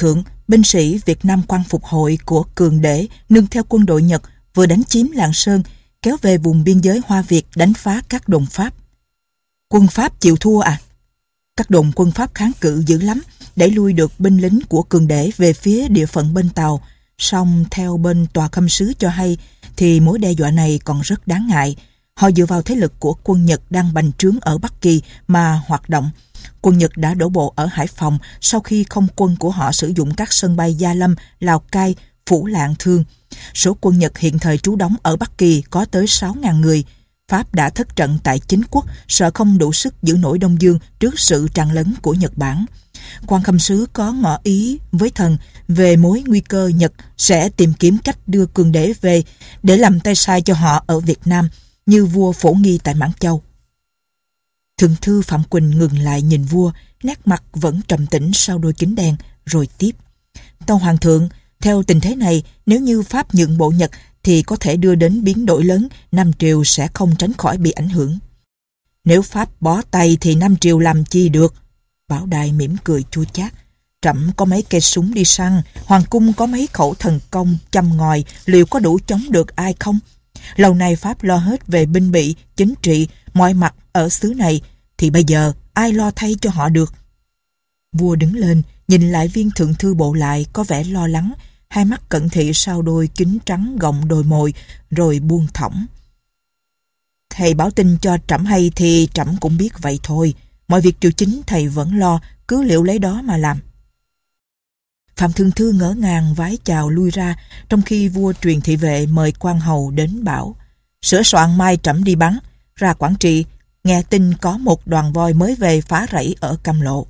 binh sĩ Việt Nam Quang Phục Hội của Cường Đế nương theo quân đội Nhật vừa đánh chiếm Lạng Sơn, kéo về vùng biên giới Hoa Việt đánh phá các đồn Pháp. Quân Pháp chịu thua à? Các đồn quân Pháp kháng cự dữ lắm, đẩy lui được binh lính của Cường Đế về phía địa phận bên Tàu. Song theo bên tòa khâm sứ cho hay thì mối đe dọa này còn rất đáng ngại. Họ dựa vào thế lực của quân Nhật đang bành trướng ở Bắc Kỳ mà hoạt động. Quân Nhật đã đổ bộ ở Hải Phòng sau khi không quân của họ sử dụng các sân bay Gia Lâm, Lào Cai, Phủ Lạng Thương. Số quân Nhật hiện thời trú đóng ở Bắc Kỳ có tới sáu nghìn người. Pháp đã thất trận tại Chính Quốc, sợ không đủ sức giữ nổi Đông Dương trước sự tràn lấn của Nhật Bản. Quan khâm sứ có ngỏ ý với thần về mối nguy cơ Nhật sẽ tìm kiếm cách đưa Cường Đế về để làm tay sai cho họ ở Việt Nam, như vua Phổ Nghi tại Mãn Châu. Thượng thư Phạm Quỳnh ngừng lại nhìn vua, nét mặt vẫn trầm tĩnh sau đôi kính đen, rồi tiếp. Tâu Hoàng thượng, theo tình thế này, nếu như Pháp nhượng bộ Nhật thì có thể đưa đến biến đổi lớn, Nam Triều sẽ không tránh khỏi bị ảnh hưởng. Nếu Pháp bó tay thì Nam Triều làm chi được? Bảo Đại mỉm cười chua chát. Trẫm có mấy cây súng đi săn, hoàng cung có mấy khẩu thần công châm ngòi, liệu có đủ chống được ai không? Lâu nay Pháp lo hết về binh bị, chính trị, mọi mặt ở xứ này, thì bây giờ ai lo thay cho họ được? Vua đứng lên, nhìn lại viên thượng thư bộ lại có vẻ lo lắng, hai mắt cận thị sau đôi kính trắng gọng đồi mồi, rồi buông thõng. Thầy báo tin cho trẫm hay thì trẫm cũng biết vậy thôi. Mọi việc triều chính thầy vẫn lo, cứ liệu lấy đó mà làm. Phạm Thượng Thư ngỡ ngàng vái chào lui ra, trong khi vua truyền thị vệ mời quan hầu đến bảo: sửa soạn mai trẫm đi bắn, ra Quảng Trị, nghe tin có một đoàn voi mới về phá rẫy ở Cam Lộ.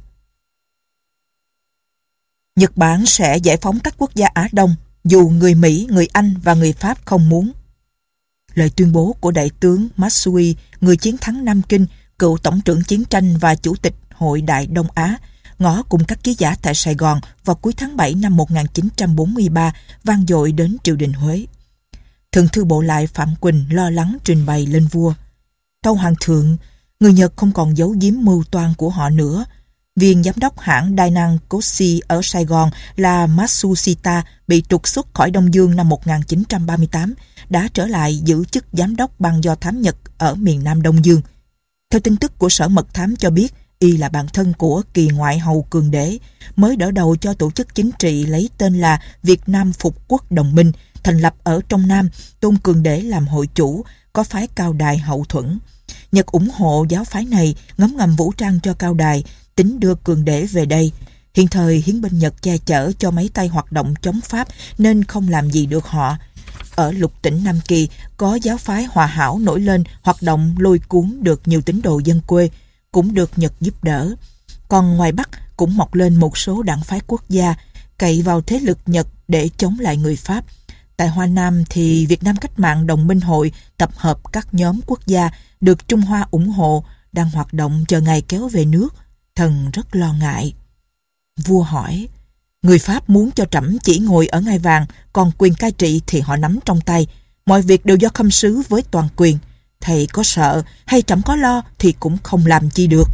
Nhật Bản sẽ giải phóng các quốc gia Á Đông, dù người Mỹ, người Anh và người Pháp không muốn. Lời tuyên bố của đại tướng Matsui, người chiến thắng Nam Kinh, cựu tổng trưởng chiến tranh và chủ tịch Hội Đại Đông Á, ngõ cùng các ký giả tại Sài Gòn vào cuối tháng bảy năm một nghìn chín trăm bốn mươi ba, vang dội đến triều đình Huế. Thượng thư bộ lại Phạm Quỳnh lo lắng trình bày lên vua. Tâu Hoàng thượng, người Nhật không còn giấu giếm mưu toan của họ nữa. Viên giám đốc hãng Dainan Koshi ở Sài Gòn là Matsushita bị trục xuất khỏi Đông Dương năm một nghìn chín trăm ba mươi tám, đã trở lại giữ chức giám đốc ban do thám Nhật ở miền Nam Đông Dương. Theo tin tức của Sở Mật Thám cho biết, y là bạn thân của Kỳ Ngoại hầu Cường Đế, mới đỡ đầu cho tổ chức chính trị lấy tên là Việt Nam Phục Quốc Đồng Minh, thành lập ở trong Nam, tôn Cường Đế làm hội chủ, có phái Cao Đài hậu thuẫn. Nhật ủng hộ giáo phái này, ngấm ngầm vũ trang cho Cao Đài, tính đưa Cường Đế về đây. Hiện thời hiến binh Nhật che chở cho mấy tay hoạt động chống Pháp nên không làm gì được họ. Ở lục tỉnh Nam Kỳ có giáo phái Hòa Hảo nổi lên, hoạt động lôi cuốn được nhiều tín đồ dân quê, cũng được Nhật giúp đỡ. Còn ngoài Bắc cũng mọc lên một số đảng phái quốc gia, cậy vào thế lực Nhật để chống lại người Pháp. Tại Hoa Nam thì Việt Nam Cách mạng Đồng minh hội tập hợp các nhóm quốc gia được Trung Hoa ủng hộ, đang hoạt động chờ ngày kéo về nước. Thần rất lo ngại. Vua hỏi, người Pháp muốn cho trẫm chỉ ngồi ở ngai vàng, còn quyền cai trị thì họ nắm trong tay. Mọi việc đều do khâm sứ với toàn quyền. Thầy có sợ hay trẫm có lo thì cũng không làm chi được.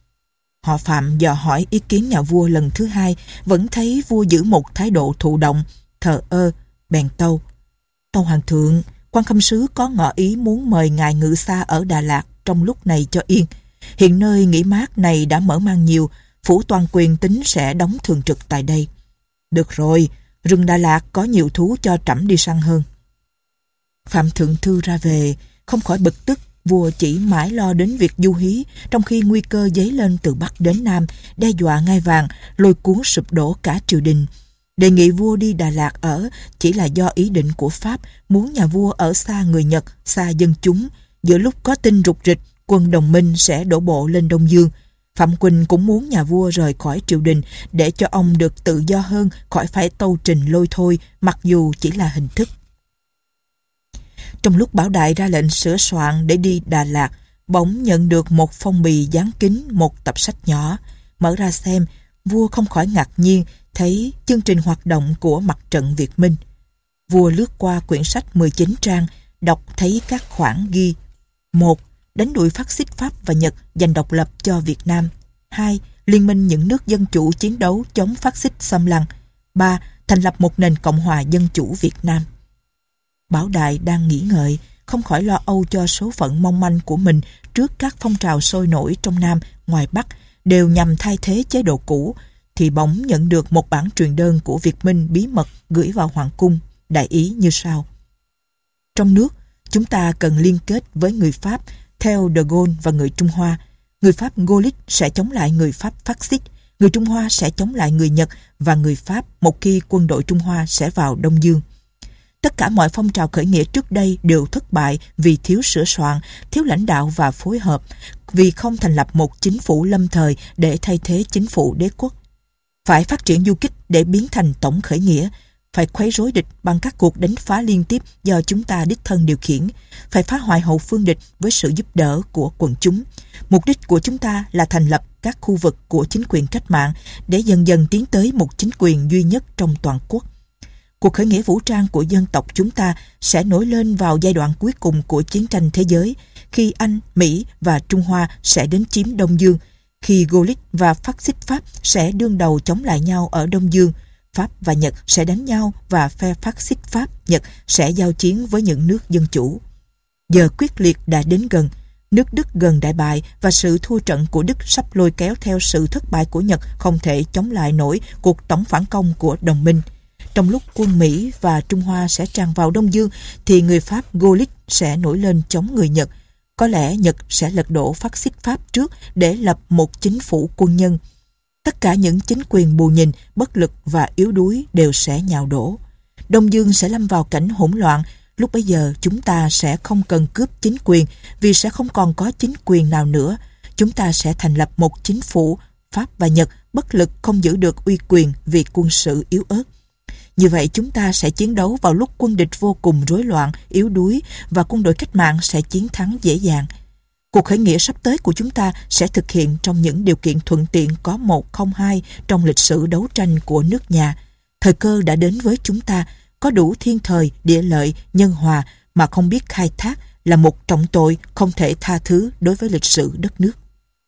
Họ Phạm dò hỏi ý kiến nhà vua lần thứ hai, vẫn thấy vua giữ một thái độ thụ động, thờ ơ, bèn tâu. Tâu Hoàng thượng, quan khâm sứ có ngỏ ý muốn mời ngài ngự xa ở Đà Lạt trong lúc này cho yên. Hiện nơi nghỉ mát này đã mở mang nhiều, phủ toàn quyền tính sẽ đóng thường trực tại đây. Được rồi, rừng Đà Lạt có nhiều thú cho trẫm đi săn hơn. Phạm Thượng Thư ra về, không khỏi bực tức. Vua chỉ mãi lo đến việc du hí, trong khi nguy cơ dấy lên từ Bắc đến Nam, đe dọa ngai vàng, lôi cuốn sụp đổ cả triều đình. Đề nghị vua đi Đà Lạt ở chỉ là do ý định của Pháp, muốn nhà vua ở xa người Nhật, xa dân chúng. Giữa lúc có tin rục rịch, quân đồng minh sẽ đổ bộ lên Đông Dương. Phạm Quỳnh cũng muốn nhà vua rời khỏi triều đình để cho ông được tự do hơn, khỏi phải tâu trình lôi thôi, mặc dù chỉ là hình thức. Trong lúc Bảo Đại ra lệnh sửa soạn để đi Đà Lạt, bỗng nhận được một phong bì dán kính một tập sách nhỏ. Mở ra xem, vua không khỏi ngạc nhiên thấy chương trình hoạt động của mặt trận Việt Minh. Vua lướt qua quyển sách mười chín trang, đọc thấy các khoản ghi: một. Đánh đuổi phát xít Pháp và Nhật, giành độc lập cho Việt Nam. hai. Liên minh những nước dân chủ chiến đấu chống phát xít xâm lăng. ba. Thành lập một nền Cộng hòa Dân chủ Việt Nam. Bảo Đại đang nghĩ ngợi, không khỏi lo âu cho số phận mong manh của mình trước các phong trào sôi nổi trong Nam, ngoài Bắc đều nhằm thay thế chế độ cũ, thì bỗng nhận được một bản truyền đơn của Việt Minh bí mật gửi vào Hoàng cung, đại ý như sau. Trong nước, chúng ta cần liên kết với người Pháp theo De Gaulle và người Trung Hoa. Người Pháp Gaullist sẽ chống lại người Pháp phát xít, người Trung Hoa sẽ chống lại người Nhật và người Pháp một khi quân đội Trung Hoa sẽ vào Đông Dương. Tất cả mọi phong trào khởi nghĩa trước đây đều thất bại vì thiếu sửa soạn, thiếu lãnh đạo và phối hợp, vì không thành lập một chính phủ lâm thời để thay thế chính phủ đế quốc. Phải phát triển du kích để biến thành tổng khởi nghĩa, phải quấy rối địch bằng các cuộc đánh phá liên tiếp do chúng ta đích thân điều khiển, phải phá hoại hậu phương địch với sự giúp đỡ của quần chúng. Mục đích của chúng ta là thành lập các khu vực của chính quyền cách mạng để dần dần tiến tới một chính quyền duy nhất trong toàn quốc. Cuộc khởi nghĩa vũ trang của dân tộc chúng ta sẽ nổi lên vào giai đoạn cuối cùng của chiến tranh thế giới, khi Anh, Mỹ và Trung Hoa sẽ đến chiếm Đông Dương, khi Gaullist và phát xít Pháp sẽ đương đầu chống lại nhau ở Đông Dương. Pháp và Nhật sẽ đánh nhau và phe phát xít Pháp, Nhật sẽ giao chiến với những nước dân chủ. Giờ quyết liệt đã đến gần, nước Đức gần đại bại và sự thua trận của Đức sắp lôi kéo theo sự thất bại của Nhật không thể chống lại nổi cuộc tổng phản công của đồng minh. Trong lúc quân Mỹ và Trung Hoa sẽ tràn vào Đông Dương thì người Pháp Gaullist sẽ nổi lên chống người Nhật. Có lẽ Nhật sẽ lật đổ phát xít Pháp trước để lập một chính phủ quân nhân. Tất cả những chính quyền bù nhìn, bất lực và yếu đuối đều sẽ nhào đổ. Đông Dương sẽ lâm vào cảnh hỗn loạn. Lúc bấy giờ chúng ta sẽ không cần cướp chính quyền vì sẽ không còn có chính quyền nào nữa. Chúng ta sẽ thành lập một chính phủ. Pháp và Nhật bất lực không giữ được uy quyền vì quân sự yếu ớt. Như vậy chúng ta sẽ chiến đấu vào lúc quân địch vô cùng rối loạn, yếu đuối và quân đội cách mạng sẽ chiến thắng dễ dàng. Cuộc khởi nghĩa sắp tới của chúng ta sẽ thực hiện trong những điều kiện thuận tiện có một không hai trong lịch sử đấu tranh của nước nhà. Thời cơ đã đến với chúng ta, có đủ thiên thời, địa lợi, nhân hòa mà không biết khai thác là một trọng tội không thể tha thứ đối với lịch sử đất nước.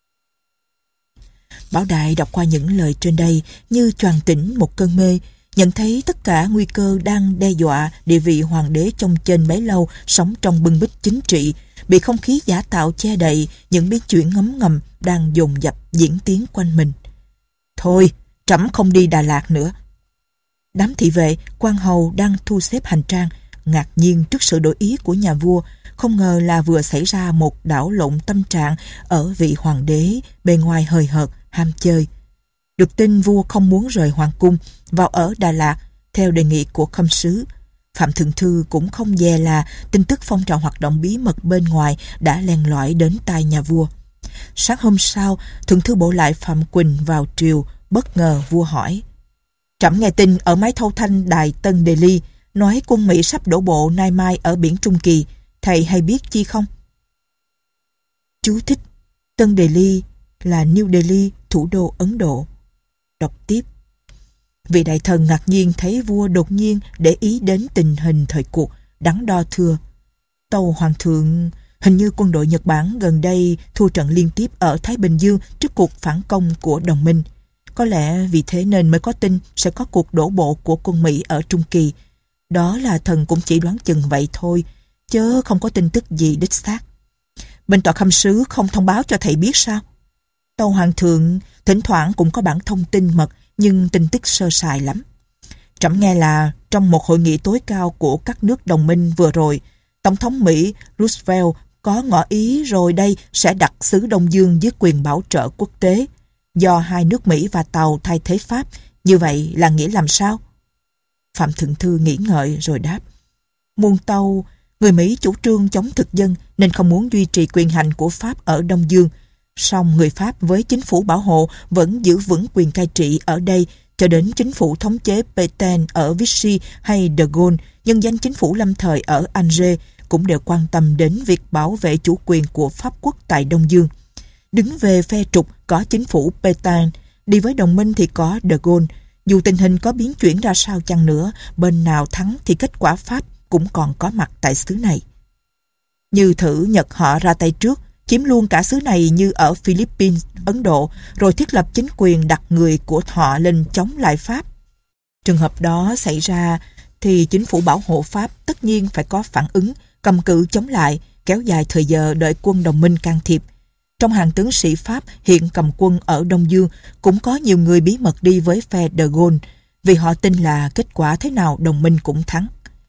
Bảo Đại đọc qua những lời trên đây như choàng tỉnh một cơn mê, nhận thấy tất cả nguy cơ đang đe dọa địa vị hoàng đế trong trên bấy lâu sống trong bưng bít chính trị, bị không khí giả tạo che đậy những biến chuyển ngấm ngầm đang dồn dập diễn tiến quanh mình. Thôi, trẫm không đi Đà Lạt nữa. Đám thị vệ, quan hầu đang thu xếp hành trang, ngạc nhiên trước sự đổi ý của nhà vua, không ngờ là vừa xảy ra một đảo lộn tâm trạng ở vị hoàng đế bề ngoài hời hợt, ham chơi. Được tin vua không muốn rời hoàng cung, vào ở Đà Lạt theo đề nghị của khâm sứ. Phạm Thượng Thư cũng không dè là tin tức phong trào hoạt động bí mật bên ngoài đã len lỏi đến tai nhà vua. Sáng hôm sau, Thượng Thư Bộ Lại Phạm Quỳnh vào triều, bất ngờ vua hỏi: Trẫm nghe tin ở mái thâu thanh đài Tân Delhi nói quân Mỹ sắp đổ bộ nay mai ở biển Trung Kỳ, thầy hay biết chi không? Chú thích: Tân Delhi là New Delhi, thủ đô Ấn Độ. Đọc tiếp. Vị đại thần ngạc nhiên thấy vua đột nhiên để ý đến tình hình thời cuộc, đắn đo thưa: Tâu hoàng thượng, hình như quân đội Nhật Bản gần đây thua trận liên tiếp ở Thái Bình Dương trước cuộc phản công của đồng minh. Có lẽ vì thế nên mới có tin sẽ có cuộc đổ bộ của quân Mỹ ở Trung Kỳ. Đó là thần cũng chỉ đoán chừng vậy thôi, chớ không có tin tức gì đích xác. Bên tòa khâm sứ không thông báo cho thầy biết sao? Tâu hoàng thượng, thỉnh thoảng cũng có bản thông tin mật, nhưng tin tức sơ sài lắm. Trẫm nghe là trong một hội nghị tối cao của các nước đồng minh vừa rồi, Tổng thống Mỹ Roosevelt có ngỏ ý rồi đây sẽ đặt xứ Đông Dương dưới quyền bảo trợ quốc tế, do hai nước Mỹ và Tàu thay thế Pháp. Như vậy là nghĩa làm sao? Phạm Thượng Thư nghĩ ngợi rồi đáp: Muôn Tâu, người Mỹ chủ trương chống thực dân nên không muốn duy trì quyền hành của Pháp ở Đông Dương. Song người Pháp với chính phủ bảo hộ vẫn giữ vững quyền cai trị ở đây cho đến chính phủ thống chế Pétain ở Vichy hay De Gaulle, nhân danh chính phủ lâm thời ở Alger, cũng đều quan tâm đến việc bảo vệ chủ quyền của Pháp quốc tại Đông Dương. Đứng về phe trục có chính phủ Pétain, đi với đồng minh thì có De Gaulle. Dù tình hình có biến chuyển ra sao chăng nữa, bên nào thắng thì kết quả Pháp cũng còn có mặt tại xứ này. Như thử Nhật họ ra tay trước, chiếm luôn cả xứ này như ở Philippines, Ấn Độ, rồi thiết lập chính quyền đặt người của họ lên chống lại Pháp. Trường hợp đó xảy ra thì chính phủ bảo hộ Pháp tất nhiên phải có phản ứng, cầm cự chống lại, kéo dài thời giờ đợi quân đồng minh can thiệp. Trong hàng tướng sĩ Pháp hiện cầm quân ở Đông Dương cũng có nhiều người bí mật đi với phe De Gaulle vì họ tin là kết quả thế nào đồng minh cũng thắng.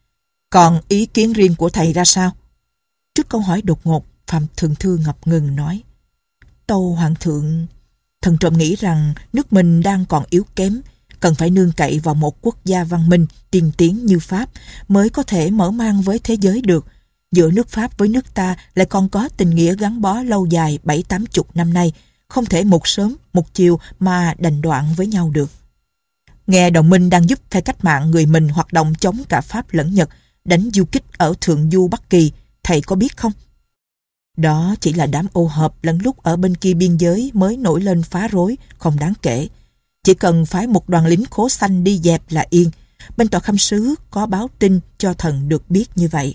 Còn ý kiến riêng của thầy ra sao? Trước câu hỏi đột ngột, Phạm Thượng Thư ngập ngừng nói: Tâu Hoàng thượng, thần trộm nghĩ rằng nước mình đang còn yếu kém, cần phải nương cậy vào một quốc gia văn minh, tiên tiến như Pháp mới có thể mở mang với thế giới được. Giữa nước Pháp với nước ta lại còn có tình nghĩa gắn bó lâu dài bảy tám chục năm nay, không thể một sớm, một chiều mà đành đoạn với nhau được. Nghe đồng minh đang giúp phe cách mạng người mình hoạt động chống cả Pháp lẫn Nhật, đánh du kích ở Thượng Du Bắc Kỳ, thầy có biết không? Đó chỉ là đám ô hợp lẫn lúc ở bên kia biên giới mới nổi lên phá rối, không đáng kể. Chỉ cần phái một đoàn lính khố xanh đi dẹp là yên. Bên tòa khâm sứ có báo tin cho thần được biết như vậy.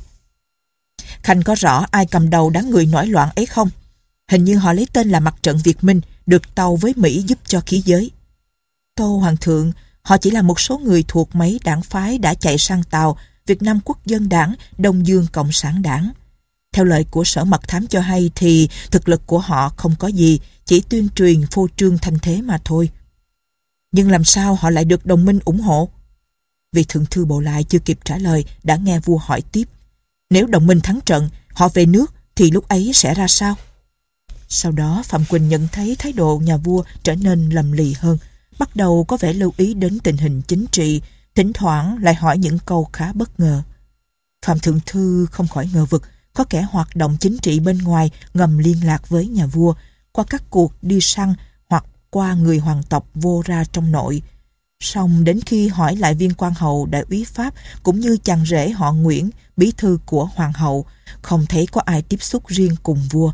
Khanh có rõ ai cầm đầu đám người nổi loạn ấy không? Hình như họ lấy tên là Mặt trận Việt Minh, được Tàu với Mỹ giúp cho khí giới. Tâu Hoàng thượng, họ chỉ là một số người thuộc mấy đảng phái đã chạy sang Tàu, Việt Nam Quốc dân đảng, Đông Dương Cộng sản đảng. Theo lời của Sở Mật Thám cho hay thì thực lực của họ không có gì, chỉ tuyên truyền phô trương thanh thế mà thôi. Nhưng làm sao họ lại được đồng minh ủng hộ? Vị Thượng Thư Bộ Lại chưa kịp trả lời đã nghe vua hỏi tiếp: Nếu đồng minh thắng trận, họ về nước thì lúc ấy sẽ ra sao? Sau đó Phạm Quỳnh nhận thấy thái độ nhà vua trở nên lầm lì hơn, bắt đầu có vẻ lưu ý đến tình hình chính trị, thỉnh thoảng lại hỏi những câu khá bất ngờ. Phạm Thượng Thư không khỏi ngờ vực có kẻ hoạt động chính trị bên ngoài ngầm liên lạc với nhà vua qua các cuộc đi săn hoặc qua người hoàng tộc vô ra trong nội. Song đến khi hỏi lại viên quan hầu đại úy Pháp cũng như chàng rể họ Nguyễn, bí thư của hoàng hậu, không thấy có ai tiếp xúc riêng cùng vua.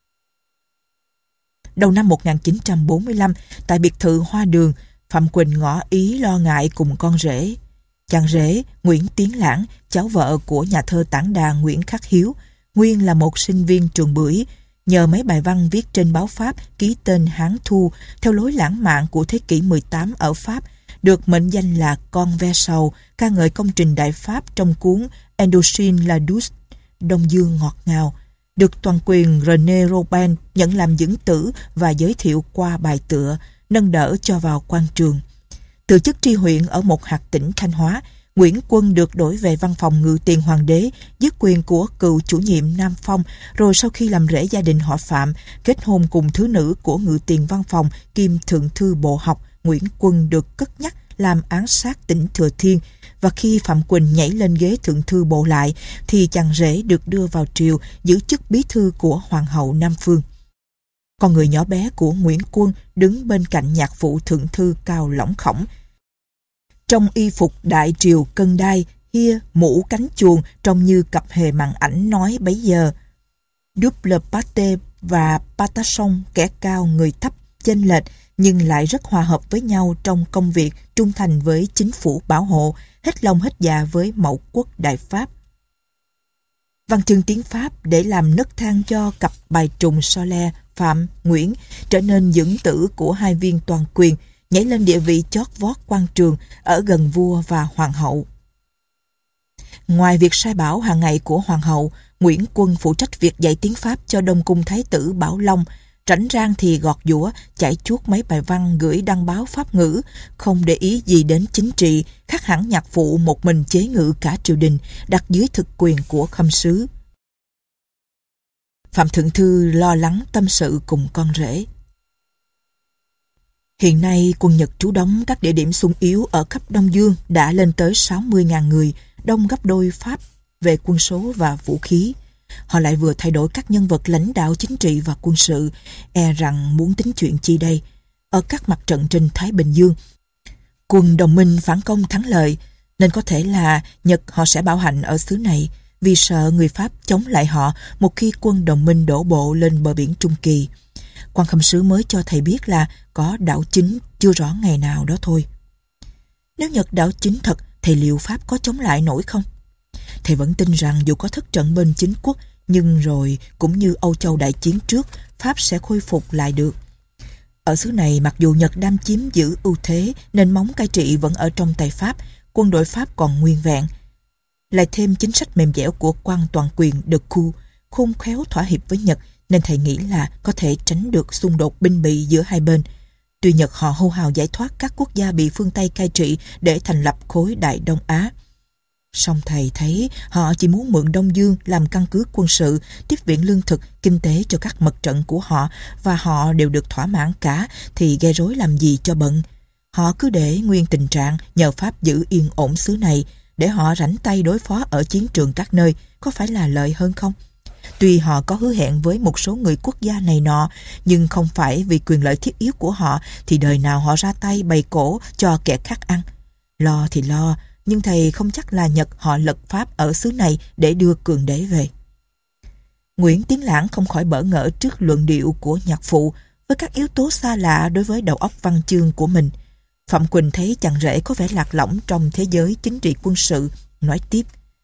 Đầu năm một nghìn chín trăm bốn mươi lăm, tại biệt thự Hoa Đường, Phạm Quỳnh ngỏ ý lo ngại cùng con rể. Chàng rể Nguyễn Tiến Lãng, cháu vợ của nhà thơ tản đà Nguyễn Khắc Hiếu, nguyên là một sinh viên trường Bưởi, nhờ mấy bài văn viết trên báo Pháp ký tên Hán Thu theo lối lãng mạn của thế kỷ mười tám ở Pháp, được mệnh danh là con ve sầu, ca ngợi công trình Đại Pháp trong cuốn Indochine la Douce, Đông Dương ngọt ngào, được toàn quyền René Robin nhận làm dưỡng tử và giới thiệu qua bài tựa, nâng đỡ cho vào quan trường. Từ chức tri huyện ở một hạt tỉnh Thanh Hóa, Nguyễn Quân được đổi về văn phòng ngự tiền hoàng đế, dứt quyền của cựu chủ nhiệm Nam Phong, rồi sau khi làm rễ gia đình họ Phạm, kết hôn cùng thứ nữ của ngự tiền văn phòng kiêm thượng thư bộ học, Nguyễn Quân được cất nhắc làm án sát tỉnh Thừa Thiên, và khi Phạm Quỳnh nhảy lên ghế thượng thư bộ lại thì chàng rể được đưa vào triều giữ chức bí thư của hoàng hậu Nam Phương. Con người nhỏ bé của Nguyễn Quân đứng bên cạnh nhạc phụ thượng thư Cao Lỏng Khổng. Trong y phục đại triều cân đai, hia, mũ cánh chuồng trông như cặp hề màn ảnh nói bấy giờ. Double pate và patasson, kẻ cao người thấp, chênh lệch nhưng lại rất hòa hợp với nhau trong công việc trung thành với chính phủ bảo hộ, hết lòng hết dạ với mẫu quốc Đại Pháp. Văn chương tiếng Pháp để làm nấc thang cho cặp bài trùng Sole, Phạm, Nguyễn trở nên dưỡng tử của hai viên toàn quyền, nhảy lên địa vị chót vót quan trường ở gần vua và hoàng hậu. Ngoài việc sai bảo hàng ngày của hoàng hậu, Nguyễn Quân phụ trách việc dạy tiếng Pháp cho Đông Cung Thái tử Bảo Long, rảnh rang thì gọt giũa, chải chuốt mấy bài văn gửi đăng báo Pháp ngữ, không để ý gì đến chính trị, khác hẳn nhạc phụ một mình chế ngự cả triều đình, đặt dưới thực quyền của khâm sứ. Phạm Thượng Thư lo lắng tâm sự cùng con rể. Hiện nay quân Nhật trú đóng các địa điểm xung yếu ở khắp Đông Dương đã lên tới sáu mươi nghìn người, đông gấp đôi Pháp về quân số và vũ khí. Họ lại vừa thay đổi các nhân vật lãnh đạo chính trị và quân sự, e rằng muốn tính chuyện chi đây. Ở các mặt trận trên Thái Bình Dương, quân đồng minh phản công thắng lợi, nên có thể là Nhật họ sẽ bảo hành ở xứ này, vì sợ người Pháp chống lại họ một khi quân đồng minh đổ bộ lên bờ biển Trung Kỳ. Quan khâm sứ mới cho thầy biết là có đảo chính chưa rõ ngày nào đó thôi. Nếu Nhật đảo chính thật, thì liệu Pháp có chống lại nổi không? Thầy vẫn tin rằng dù có thất trận bên chính quốc, nhưng rồi cũng như Âu Châu đại chiến trước, Pháp sẽ khôi phục lại được. Ở xứ này, mặc dù Nhật đang chiếm giữ ưu thế nên móng cai trị vẫn ở trong tay Pháp, quân đội Pháp còn nguyên vẹn. Lại thêm chính sách mềm dẻo của quan toàn quyền De Coup, khôn khéo thỏa hiệp với Nhật, nên thầy nghĩ là có thể tránh được xung đột binh bị giữa hai bên. Tuy Nhật họ hô hào giải thoát các quốc gia bị phương Tây cai trị để thành lập khối Đại Đông Á, song thầy thấy họ chỉ muốn mượn Đông Dương làm căn cứ quân sự, tiếp viện lương thực, kinh tế cho các mặt trận của họ, và họ đều được thỏa mãn cả, thì gây rối làm gì cho bận. Họ cứ để nguyên tình trạng, nhờ Pháp giữ yên ổn xứ này, để họ rảnh tay đối phó ở chiến trường các nơi, có phải là lợi hơn không? Tuy họ có hứa hẹn với một số người quốc gia này nọ, nhưng không phải vì quyền lợi thiết yếu của họ thì đời nào họ ra tay bày cổ cho kẻ khác ăn. Lo thì lo, nhưng thầy không chắc là Nhật họ lật Pháp ở xứ này để đưa cường đế về. Nguyễn Tiến Lãng không khỏi bỡ ngỡ trước luận điệu của nhạc phụ với các yếu tố xa lạ đối với đầu óc văn chương của mình. Phạm Quỳnh thấy chàng rể có vẻ lạc lõng trong thế giới chính trị quân sự, nói tiếp: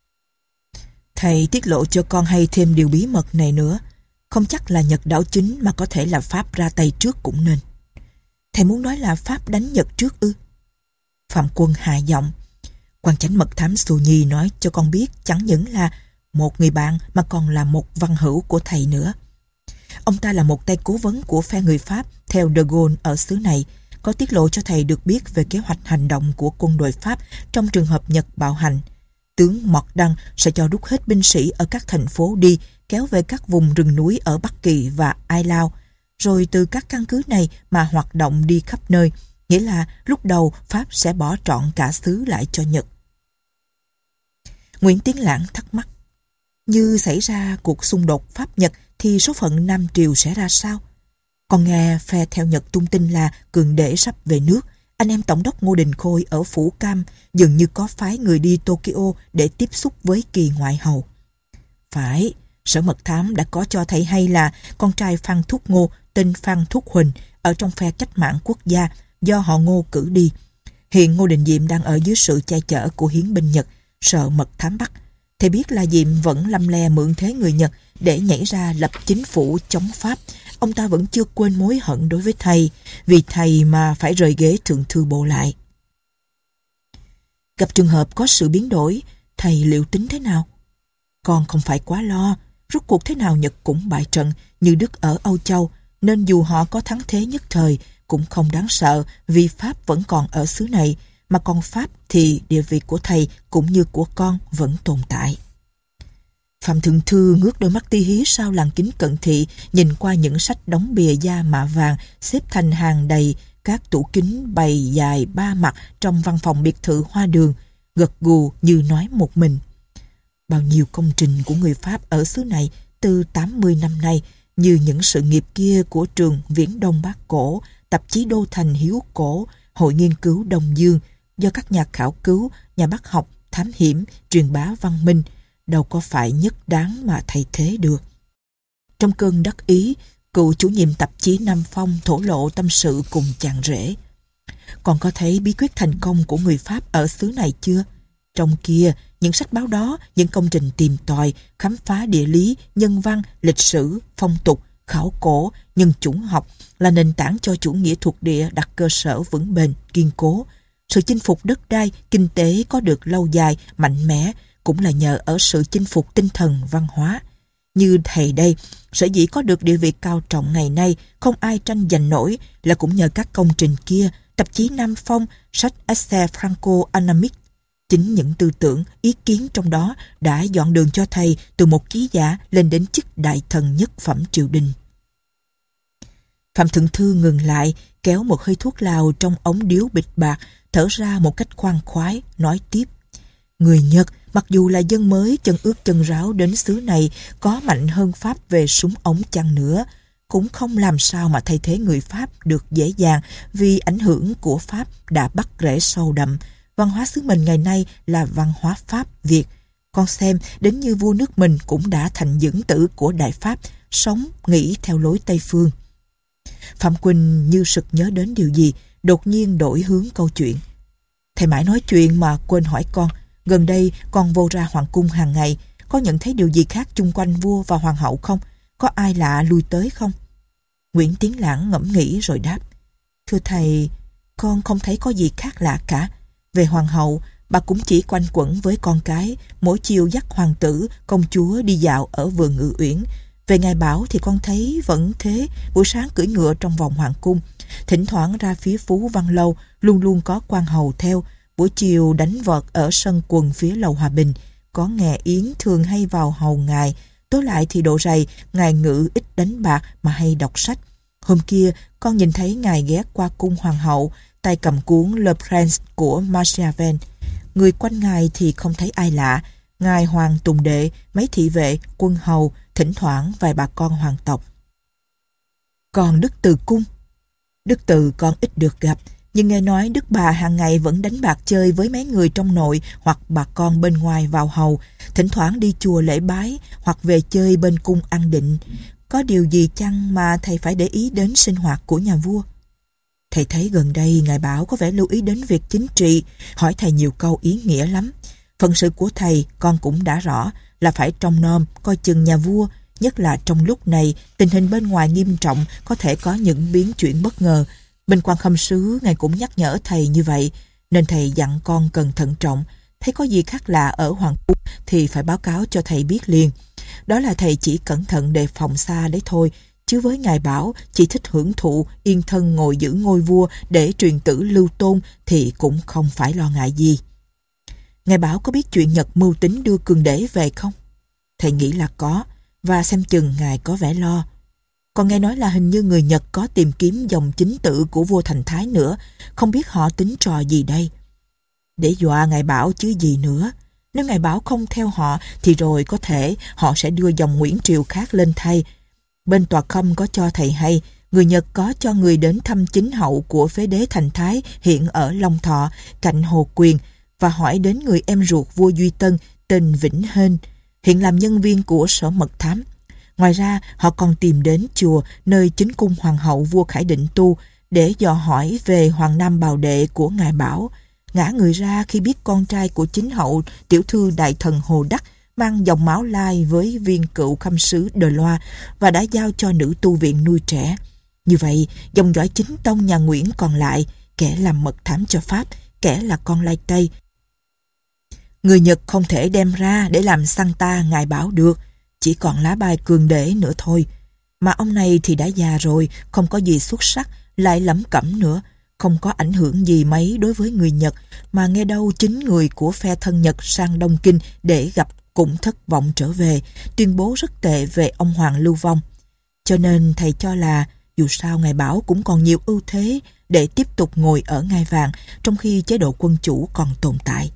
Thầy tiết lộ cho con hay thêm điều bí mật này nữa. Không chắc là Nhật đảo chính mà có thể là Pháp ra tay trước cũng nên. Thầy muốn nói là Pháp đánh Nhật trước ư? Phạm Quân hạ giọng: Quan chánh mật thám Xu Nhi nói cho con biết chẳng những là một người bạn mà còn là một văn hữu của thầy nữa. Ông ta là một tay cố vấn của phe người Pháp theo De Gaulle ở xứ này, có tiết lộ cho thầy được biết về kế hoạch hành động của quân đội Pháp trong trường hợp Nhật bạo hành. Tướng Mọt Đăng sẽ cho rút hết binh sĩ ở các thành phố đi, kéo về các vùng rừng núi ở Bắc Kỳ và Ai Lao, rồi từ các căn cứ này mà hoạt động đi khắp nơi, nghĩa là lúc đầu Pháp sẽ bỏ trọn cả xứ lại cho Nhật. Nguyễn Tiến Lãng thắc mắc: Như xảy ra cuộc xung đột Pháp-Nhật thì số phận Nam Triều sẽ ra sao? Còn nghe phe theo Nhật tung tin là cường đế sắp về nước. Anh em Tổng đốc Ngô Đình Khôi ở Phủ Cam dường như có phái người đi Tokyo để tiếp xúc với Kỳ ngoại hầu. Phải, sở mật thám đã có cho thấy hay là con trai Phan Thúc Ngô tên Phan Thúc Huỳnh ở trong phe cách mạng quốc gia do họ Ngô cử đi. Hiện Ngô Đình Diệm đang ở dưới sự che chở của hiến binh Nhật, sợ mật thám bắt. Thầy biết là Diệm vẫn lăm le mượn thế người Nhật để nhảy ra lập chính phủ chống Pháp. Ông ta vẫn chưa quên mối hận đối với thầy, vì thầy mà phải rời ghế thượng thư bộ lại. Gặp trường hợp có sự biến đổi, thầy liệu tính thế nào? Con không phải quá lo, rốt cuộc thế nào Nhật cũng bại trận như Đức ở Âu Châu, nên dù họ có thắng thế nhất thời cũng không đáng sợ, vì Pháp vẫn còn ở xứ này, mà còn Pháp thì địa vị của thầy cũng như của con vẫn tồn tại. Phạm Thượng Thư ngước đôi mắt ti hí sau làn kính cận thị, nhìn qua những sách đóng bìa da mạ vàng xếp thành hàng đầy các tủ kính bày dài ba mặt trong văn phòng biệt thự Hoa Đường, gật gù như nói một mình: Bao nhiêu công trình của người Pháp ở xứ này từ tám mươi năm nay, như những sự nghiệp kia của trường Viễn Đông Bác Cổ, tạp chí Đô Thành Hiếu Cổ, Hội Nghiên cứu Đông Dương, do các nhà khảo cứu, nhà bác học, thám hiểm, truyền bá văn minh, đâu có phải nhất đáng mà thay thế được. Trong cơn đắc ý, cựu chủ nhiệm tạp chí Nam Phong thổ lộ tâm sự cùng chàng rể: Còn có thấy bí quyết thành công của người Pháp ở xứ này chưa? Trong kia, những sách báo đó, những công trình tìm tòi, khám phá địa lý, nhân văn, lịch sử, phong tục, khảo cổ, nhân chủng học là nền tảng cho chủ nghĩa thuộc địa đặt cơ sở vững bền, kiên cố. Sự chinh phục đất đai, kinh tế có được lâu dài, mạnh mẽ cũng là nhờ ở sự chinh phục tinh thần văn hóa. Như thầy đây, sở dĩ có được địa vị cao trọng ngày nay, không ai tranh giành nổi, là cũng nhờ các công trình kia, tạp chí Nam Phong, sách Essai Franco-Anamic. Chính những tư tưởng, ý kiến trong đó đã dọn đường cho thầy từ một ký giả lên đến chức đại thần nhất phẩm triều đình. Phạm Thượng Thư ngừng lại, kéo một hơi thuốc lào trong ống điếu bịch bạc, thở ra một cách khoan khoái, nói tiếp: Người Nhật, mặc dù là dân mới chân ướt chân ráo đến xứ này, có mạnh hơn Pháp về súng ống chăng nữa, cũng không làm sao mà thay thế người Pháp được dễ dàng, vì ảnh hưởng của Pháp đã bắt rễ sâu đậm. Văn hóa xứ mình ngày nay là văn hóa Pháp Việt. Con xem, đến như vua nước mình cũng đã thành dưỡng tử của Đại Pháp, sống, nghĩ theo lối Tây Phương. Phạm Quỳnh như sực nhớ đến điều gì, đột nhiên đổi hướng câu chuyện. Thầy mãi nói chuyện mà quên hỏi con, gần đây con vô ra hoàng cung hàng ngày, có nhận thấy điều gì khác chung quanh vua và hoàng hậu không? Có ai lạ lui tới không? Nguyễn Tiến Lãng ngẫm nghĩ rồi đáp: Thưa thầy, con không thấy có gì khác lạ cả. Về hoàng hậu, bà cũng chỉ quanh quẩn với con cái, mỗi chiều dắt hoàng tử, công chúa đi dạo ở vườn Ngự Uyển. Về ngài Bảo thì con thấy vẫn thế, buổi sáng cưỡi ngựa trong vòng hoàng cung, thỉnh thoảng ra phía Phú Văn Lâu, luôn luôn có quan hầu theo, buổi chiều đánh vợt ở sân quần phía lầu Hòa Bình, có nghe yến thường hay vào hầu ngài, tối lại thì độ rày, ngài Ngự ít đánh bạc mà hay đọc sách. Hôm kia, con nhìn thấy ngài ghé qua cung hoàng hậu, tay cầm cuốn Le Prince của Machiavel. Người quanh ngài thì không thấy ai lạ, ngài hoàng tùng đệ, mấy thị vệ, quân hầu, thỉnh thoảng vài bà con hoàng tộc. Còn Đức Từ cung? Đức Từ con ít được gặp, nhưng nghe nói Đức bà hàng ngày vẫn đánh bạc chơi với mấy người trong nội hoặc bà con bên ngoài vào hầu, thỉnh thoảng đi chùa lễ bái hoặc về chơi bên cung An Định. Có điều gì chăng mà thầy phải để ý đến sinh hoạt của nhà vua? Thầy thấy gần đây ngài Bảo có vẻ lưu ý đến việc chính trị, hỏi thầy nhiều câu ý nghĩa lắm. Phận sự của thầy con cũng đã rõ là phải trông nom, coi chừng nhà vua, nhất là trong lúc này tình hình bên ngoài nghiêm trọng, có thể có những biến chuyển bất ngờ. Bên quan khâm sứ ngài cũng nhắc nhở thầy như vậy, nên thầy dặn con cần thận trọng. Thấy có gì khác lạ ở hoàng cung thì phải báo cáo cho thầy biết liền. Đó là thầy chỉ cẩn thận đề phòng xa đấy thôi, chứ với ngài Bảo chỉ thích hưởng thụ, yên thân ngồi giữ ngôi vua để truyền tử lưu tôn thì cũng không phải lo ngại gì. Ngài Bảo có biết chuyện Nhật mưu tính đưa Cường Đế về không? Thầy nghĩ là có, và xem chừng ngài có vẻ lo. Còn nghe nói là hình như người Nhật có tìm kiếm dòng chính tự của vua Thành Thái nữa, không biết họ tính trò gì đây. Để dọa ngài Bảo chứ gì nữa. Nếu ngài Bảo không theo họ thì rồi có thể họ sẽ đưa dòng Nguyễn Triều khác lên thay. Bên tòa khâm có cho thầy hay, người Nhật có cho người đến thăm chính hậu của phế đế Thành Thái hiện ở Long Thọ, cạnh Hồ Quyền, và hỏi đến người em ruột vua Duy Tân tên Vĩnh Hên, hiện làm nhân viên của sở mật thám. Ngoài ra, họ còn tìm đến chùa nơi chính cung hoàng hậu vua Khải Định tu để dò hỏi về Hoàng Nam Bào Đệ của ngài Bảo. Ngã người ra khi biết con trai của chính hậu, tiểu thư đại thần Hồ Đắc, mang dòng máu lai với viên cựu khâm sứ Đờ Loa và đã giao cho nữ tu viện nuôi trẻ. Như vậy, dòng dõi chính tông nhà Nguyễn còn lại, kẻ làm mật thám cho Pháp, kẻ là con lai Tây. Người Nhật không thể đem ra để làm săn ta ngài Bảo được, chỉ còn lá bài Cường Đế nữa thôi. Mà ông này thì đã già rồi, không có gì xuất sắc, lại lẩm cẩm nữa, không có ảnh hưởng gì mấy đối với người Nhật, mà nghe đâu chính người của phe thân Nhật sang Đông Kinh để gặp cũng thất vọng trở về, tuyên bố rất tệ về ông Hoàng Lưu Vong. Cho nên thầy cho là dù sao ngài Bảo cũng còn nhiều ưu thế để tiếp tục ngồi ở ngai vàng trong khi chế độ quân chủ còn tồn tại.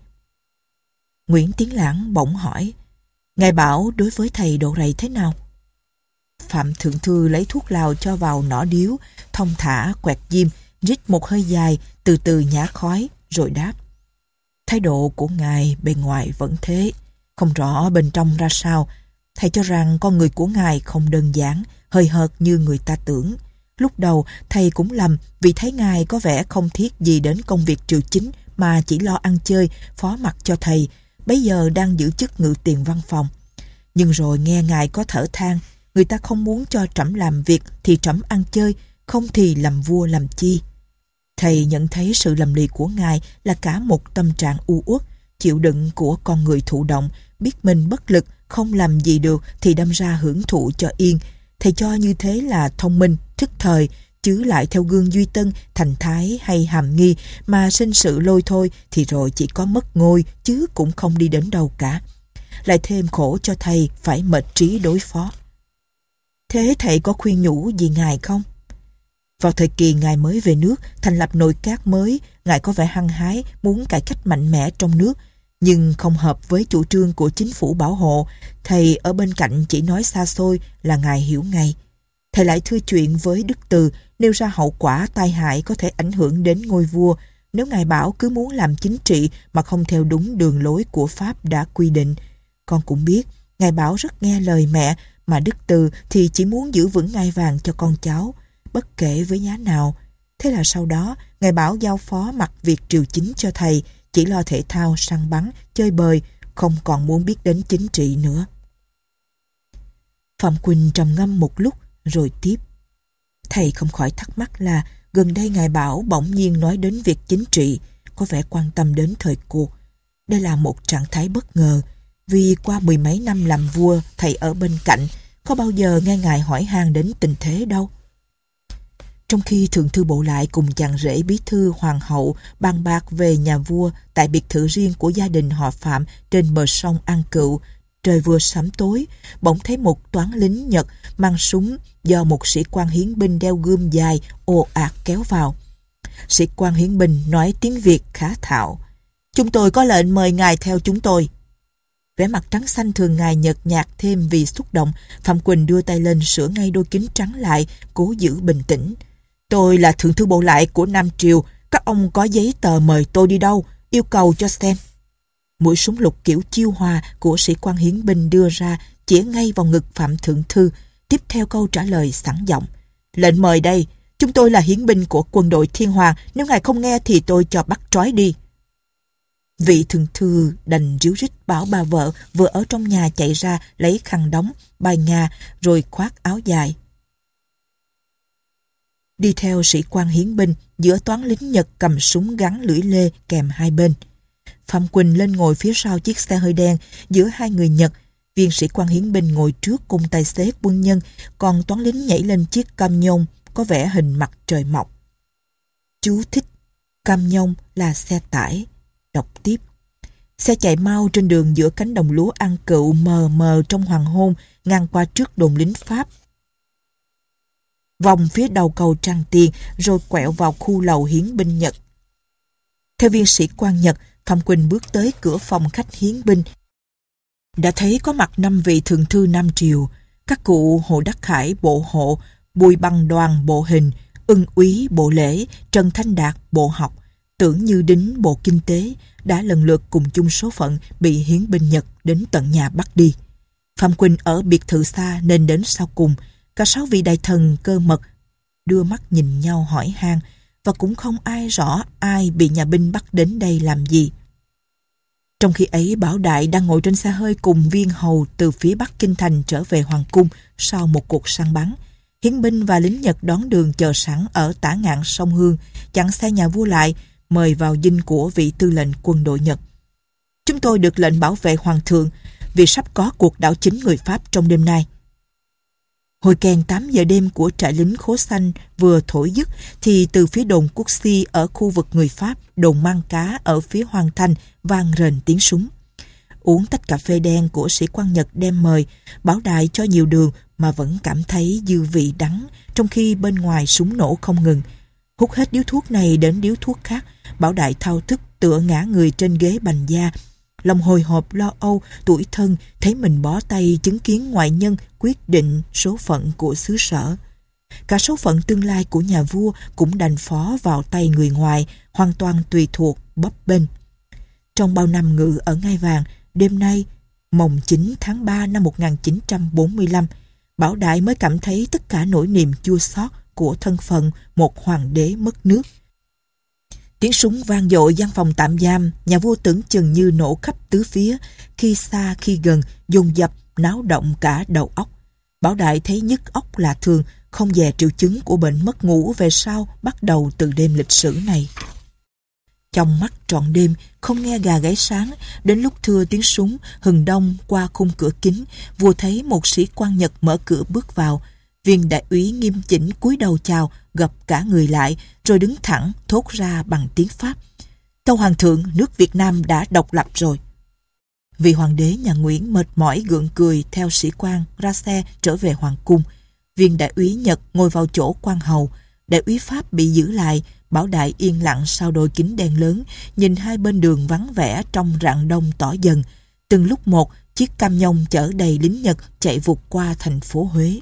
Nguyễn Tiến Lãng bỗng hỏi, ngài Bảo đối với thầy độ rầy thế nào? Phạm Thượng Thư lấy thuốc lào cho vào nỏ điếu, thong thả quẹt diêm, rít một hơi dài, từ từ nhả khói, rồi đáp. Thái độ của ngài bề ngoài vẫn thế, không rõ bên trong ra sao. Thầy cho rằng con người của ngài không đơn giản, hơi hợt như người ta tưởng. Lúc đầu thầy cũng lầm vì thấy ngài có vẻ không thiết gì đến công việc triều chính mà chỉ lo ăn chơi, phó mặc cho thầy, bấy giờ đang giữ chức ngự tiền văn phòng. Nhưng rồi nghe ngài có thở than, người ta không muốn cho trẫm làm việc thì trẫm ăn chơi, không thì làm vua làm chi. Thầy nhận thấy sự lầm lì của ngài là cả một tâm trạng u uất, chịu đựng của con người thụ động, biết mình bất lực, không làm gì được thì đâm ra hưởng thụ cho yên. Thầy cho như thế là thông minh, thức thời, chứ lại theo gương Duy Tân, Thành Thái hay Hàm Nghi mà sinh sự lôi thôi thì rồi chỉ có mất ngôi chứ cũng không đi đến đâu cả. Lại thêm khổ cho thầy phải mệt trí đối phó. Thế thầy có khuyên nhủ gì ngài không? Vào thời kỳ ngài mới về nước, thành lập nội các mới, ngài có vẻ hăng hái, muốn cải cách mạnh mẽ trong nước, nhưng không hợp với chủ trương của chính phủ bảo hộ. Thầy ở bên cạnh chỉ nói xa xôi là ngài hiểu ngay. Thầy lại thưa chuyện với Đức Từ, nêu ra hậu quả tai hại có thể ảnh hưởng đến ngôi vua nếu ngài Bảo cứ muốn làm chính trị mà không theo đúng đường lối của Pháp đã quy định. Con cũng biết, ngài Bảo rất nghe lời mẹ, mà Đức Từ thì chỉ muốn giữ vững ngai vàng cho con cháu, bất kể với giá nào. Thế là sau đó, ngài Bảo giao phó mặc việc triều chính cho thầy, chỉ lo thể thao, săn bắn, chơi bời, không còn muốn biết đến chính trị nữa. Phạm Quỳnh trầm ngâm một lúc, rồi tiếp. Thầy không khỏi thắc mắc là gần đây ngài Bảo bỗng nhiên nói đến việc chính trị, có vẻ quan tâm đến thời cuộc. Đây là một trạng thái bất ngờ, vì qua mười mấy năm làm vua, thầy ở bên cạnh, có bao giờ nghe ngài hỏi han đến tình thế đâu. Trong khi thượng thư bộ lại cùng chàng rể bí thư hoàng hậu bàn bạc về nhà vua tại biệt thự riêng của gia đình họ Phạm trên bờ sông An Cựu, trời vừa sẫm tối, bỗng thấy một toán lính Nhật mang súng do một sĩ quan hiến binh đeo gươm dài ồ ạt kéo vào. Sĩ quan hiến binh nói tiếng Việt khá thạo: "Chúng tôi có lệnh mời ngài theo chúng tôi." Vẻ mặt trắng xanh thường ngày nhợt nhạt thêm vì xúc động, Phạm Quỳnh đưa tay lên sửa ngay đôi kính trắng lại, cố giữ bình tĩnh. "Tôi là thượng thư bộ lại của Nam Triều, các ông có giấy tờ mời tôi đi đâu, yêu cầu cho xem." Mũi súng lục kiểu chiêu hòa của sĩ quan hiến binh đưa ra chĩa ngay vào ngực Phạm thượng thư, tiếp theo câu trả lời sẵn giọng: "Lệnh mời đây, chúng tôi là hiến binh của quân đội Thiên Hoàng, nếu ngài không nghe thì tôi cho bắt trói đi." Vị thượng thư đành ríu rít bảo bà vợ vừa ở trong nhà chạy ra lấy khăn đóng, bài nga rồi khoác áo dài. Đi theo sĩ quan hiến binh, giữa toán lính Nhật cầm súng gắn lưỡi lê kèm hai bên. Phạm Quỳnh lên ngồi phía sau chiếc xe hơi đen giữa hai người Nhật, viên sĩ quan hiến binh ngồi trước cùng tài xế quân nhân, còn toán lính nhảy lên chiếc cam nhông có vẻ hình mặt trời mọc. Chú thích: cam nhông là xe tải. Đọc tiếp: xe chạy mau trên đường giữa cánh đồng lúa An Cựu mờ mờ trong hoàng hôn, ngang qua trước đồn lính Pháp, vòng phía đầu cầu Tràng Tiền, rồi quẹo vào khu lầu hiến binh Nhật. Theo viên sĩ quan Nhật, Phạm Quỳnh bước tới cửa phòng khách hiến binh, đã thấy có mặt năm vị thượng thư Nam Triều, các cụ Hồ Đắc Khải bộ hộ, Bùi Bằng Đoàn bộ hình, Ưng Úy bộ lễ, Trần Thanh Đạt bộ học, Tưởng Như Đính bộ kinh tế đã lần lượt cùng chung số phận bị hiến binh Nhật đến tận nhà bắt đi. Phạm Quỳnh ở biệt thự xa nên đến sau cùng. Cả sáu vị đại thần cơ mật đưa mắt nhìn nhau hỏi han, và cũng không ai rõ ai bị nhà binh bắt đến đây làm gì. Trong khi ấy, Bảo Đại đang ngồi trên xe hơi cùng viên hầu từ phía Bắc Kinh Thành trở về hoàng cung sau một cuộc săn bắn. Hiến binh và lính Nhật đón đường chờ sẵn ở tả ngạn sông Hương, chặn xe nhà vua lại, mời vào dinh của vị tư lệnh quân đội Nhật. "Chúng tôi được lệnh bảo vệ hoàng thượng vì sắp có cuộc đảo chính người Pháp trong đêm nay." Hồi kèn tám giờ đêm của trại lính Khố Xanh vừa thổi dứt thì từ phía đồn Quốc Si ở khu vực người Pháp, đồn Mang Cá ở phía Hoàng Thành vang rền tiếng súng. Uống tách cà phê đen của sĩ quan Nhật đem mời, Bảo Đại cho nhiều đường mà vẫn cảm thấy dư vị đắng, trong khi bên ngoài súng nổ không ngừng. Hút hết điếu thuốc này đến điếu thuốc khác, Bảo Đại thao thức tựa ngã người trên ghế bành da, lòng hồi hộp lo âu, tủi thân, thấy mình bó tay chứng kiến ngoại nhân quyết định số phận của xứ sở. Cả số phận tương lai của nhà vua cũng đành phó vào tay người ngoài, hoàn toàn tùy thuộc bấp bênh. Trong bao năm ngự ở ngai vàng, đêm nay, mồng chín tháng ba năm một nghìn chín trăm bốn mươi lăm, Bảo Đại mới cảm thấy tất cả nỗi niềm chua xót của thân phận một hoàng đế mất nước. Tiếng súng vang dội gian phòng tạm giam, nhà vua tưởng chừng như nổ khắp tứ phía, khi xa khi gần, dồn dập náo động cả đầu óc. Bảo Đại thấy nhức óc lạ thường, không dè triệu chứng của bệnh mất ngủ về sau bắt đầu từ đêm lịch sử này. Trong mắt trọn đêm, không nghe gà gáy sáng, đến lúc thưa tiếng súng, hừng đông qua khung cửa kính, vua thấy một sĩ quan Nhật mở cửa bước vào. Viên đại úy nghiêm chỉnh cúi đầu chào, gập cả người lại, rồi đứng thẳng thốt ra bằng tiếng Pháp: "Tâu hoàng thượng, nước Việt Nam đã độc lập rồi." Vị hoàng đế nhà Nguyễn mệt mỏi gượng cười theo sĩ quan ra xe trở về hoàng cung. Viên đại úy Nhật ngồi vào chỗ quan hầu, đại úy Pháp bị giữ lại. Bảo Đại yên lặng sau đôi kính đen lớn, nhìn hai bên đường vắng vẻ trong rạng đông tỏ dần. Từng lúc một, chiếc cam nhông chở đầy lính Nhật chạy vụt qua thành phố Huế.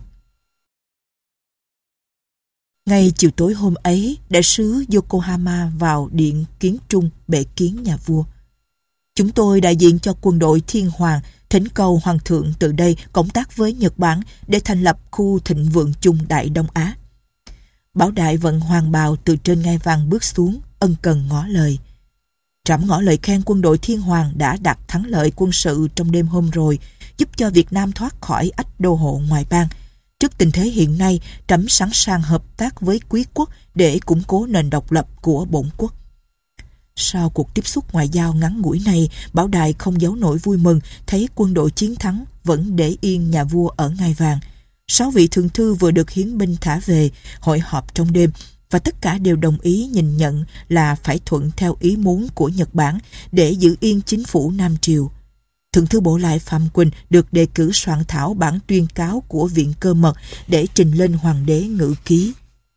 Ngay chiều tối hôm ấy, đại sứ Yokohama vào điện kiến trung bệ kiến nhà vua. "Chúng tôi đại diện cho quân đội Thiên Hoàng, thỉnh cầu hoàng thượng từ đây cộng tác với Nhật Bản để thành lập khu thịnh vượng chung Đại Đông Á." Bảo Đại vận hoàng bào từ trên ngai vàng bước xuống, ân cần ngỏ lời: "Trẫm ngỏ lời khen quân đội Thiên Hoàng đã đạt thắng lợi quân sự trong đêm hôm rồi, giúp cho Việt Nam thoát khỏi ách đô hộ ngoại bang. Trước tình thế hiện nay, trẫm sẵn sàng hợp tác với quý quốc để củng cố nền độc lập của bổn quốc. Sau cuộc tiếp xúc ngoại giao ngắn ngủi này, Bảo Đại không giấu nổi vui mừng thấy quân đội chiến thắng vẫn để yên nhà vua ở ngai vàng. Sáu vị thượng thư vừa được hiến binh thả về, hội họp trong đêm, và tất cả đều đồng ý nhìn nhận là phải thuận theo ý muốn của Nhật Bản để giữ yên chính phủ Nam Triều. Thượng thư Bộ Lại Phạm Quỳnh được đề cử soạn thảo bản tuyên cáo của Viện Cơ Mật để trình lên Hoàng đế ngự ký.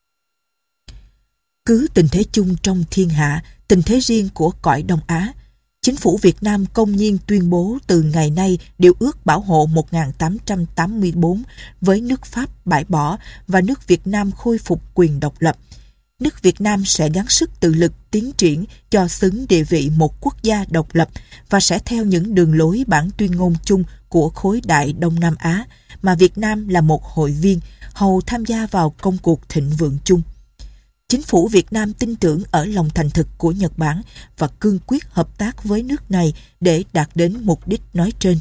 Cứ tình thế chung trong thiên hạ, tình thế riêng của cõi Đông Á, chính phủ Việt Nam công nhiên tuyên bố từ ngày nay điều ước bảo hộ một nghìn tám trăm tám mươi tư với nước Pháp bãi bỏ và nước Việt Nam khôi phục quyền độc lập. Nước Việt Nam sẽ gắng sức tự lực tiến triển cho xứng địa vị một quốc gia độc lập và sẽ theo những đường lối bản tuyên ngôn chung của khối đại Đông Nam Á mà Việt Nam là một hội viên, hầu tham gia vào công cuộc thịnh vượng chung. Chính phủ Việt Nam tin tưởng ở lòng thành thực của Nhật Bản và cương quyết hợp tác với nước này để đạt đến mục đích nói trên.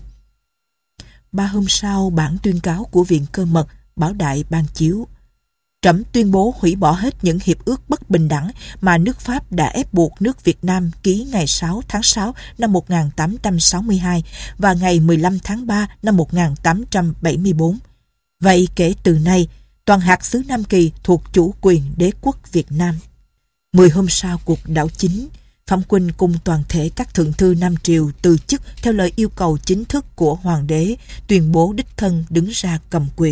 Ba hôm sau, bản tuyên cáo của Viện Cơ Mật, Bảo Đại ban chiếu. Trẫm tuyên bố hủy bỏ hết những hiệp ước bất bình đẳng mà nước Pháp đã ép buộc nước Việt Nam ký ngày sáu tháng sáu năm một nghìn tám trăm sáu mươi hai và ngày mười lăm tháng ba năm một nghìn tám trăm bảy mươi tư. Vậy kể từ nay, toàn hạt xứ Nam Kỳ thuộc chủ quyền đế quốc Việt Nam. Mười hôm sau cuộc đảo chính, Phạm Quỳnh cùng toàn thể các thượng thư Nam Triều từ chức theo lời yêu cầu chính thức của Hoàng đế, tuyên bố đích thân đứng ra cầm quyền.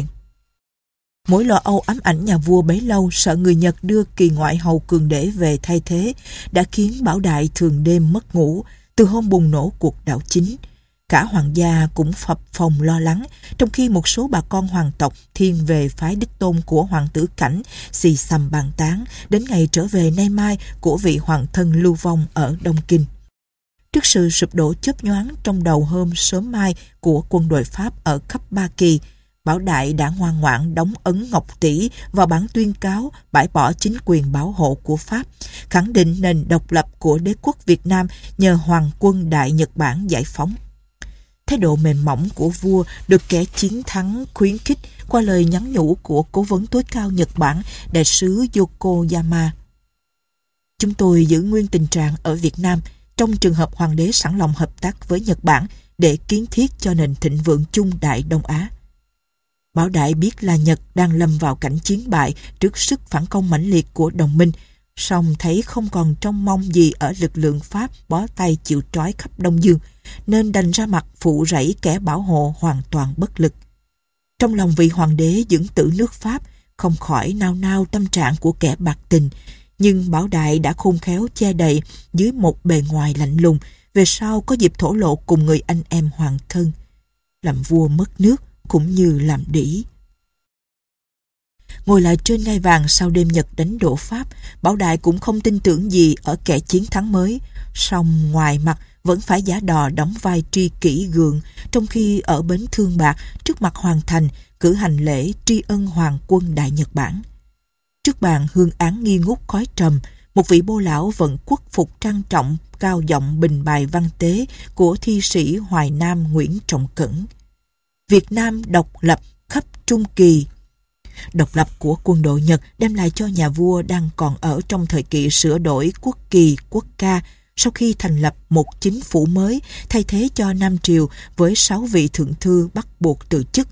Mỗi lo âu ám ảnh nhà vua bấy lâu sợ người Nhật đưa kỳ ngoại hầu cường đế về thay thế đã khiến Bảo Đại thường đêm mất ngủ từ hôm bùng nổ cuộc đảo chính. Cả hoàng gia cũng phập phồng lo lắng, trong khi một số bà con hoàng tộc thiên về phái đích tôn của hoàng tử Cảnh xì xầm bàn tán đến ngày trở về nay mai của vị hoàng thân lưu vong ở Đông Kinh. Trước sự sụp đổ chớp nhoáng trong đầu hôm sớm mai của quân đội Pháp ở khắp Ba Kỳ, Bảo Đại đã ngoan ngoãn đóng ấn ngọc tỷ vào bản tuyên cáo bãi bỏ chính quyền bảo hộ của Pháp, khẳng định nền độc lập của đế quốc Việt Nam nhờ Hoàng quân Đại Nhật Bản giải phóng. Thái độ mềm mỏng của vua được kẻ chiến thắng khuyến khích qua lời nhắn nhủ của cố vấn tối cao Nhật Bản, đại sứ Yokoyama. Chúng tôi giữ nguyên tình trạng ở Việt Nam trong trường hợp hoàng đế sẵn lòng hợp tác với Nhật Bản để kiến thiết cho nền thịnh vượng chung Đại Đông Á. Bảo Đại biết là Nhật đang lâm vào cảnh chiến bại trước sức phản công mãnh liệt của đồng minh, song thấy không còn trông mong gì ở lực lượng Pháp bó tay chịu trói khắp Đông Dương, nên đành ra mặt phụ rẫy kẻ bảo hộ hoàn toàn bất lực. Trong lòng vị hoàng đế dưỡng tử nước Pháp không khỏi nao nao tâm trạng của kẻ bạc tình, nhưng Bảo Đại đã khôn khéo che đậy dưới một bề ngoài lạnh lùng, về sau có dịp thổ lộ cùng người anh em hoàng thân. Làm vua mất nước cũng như làm đĩ. Ngồi lại trên ngai vàng sau đêm Nhật đánh đổ Pháp, Bảo Đại cũng không tin tưởng gì ở kẻ chiến thắng mới, song ngoài mặt vẫn phải giả đò đóng vai tri kỷ gượng, trong khi ở bến Thương Bạc trước mặt hoàng thành cử hành lễ tri ân Hoàng quân Đại Nhật Bản. Trước bàn hương án nghi ngút khói trầm, một vị bô lão vận quốc phục trang trọng cao giọng bình bài văn tế của thi sĩ Hoài Nam Nguyễn Trọng Cẩn. Việt Nam độc lập khắp Trung Kỳ. Độc lập của quân đội Nhật đem lại cho nhà vua đang còn ở trong thời kỳ sửa đổi quốc kỳ, quốc ca, sau khi thành lập một chính phủ mới thay thế cho Nam Triều với sáu vị thượng thư bắt buộc từ chức.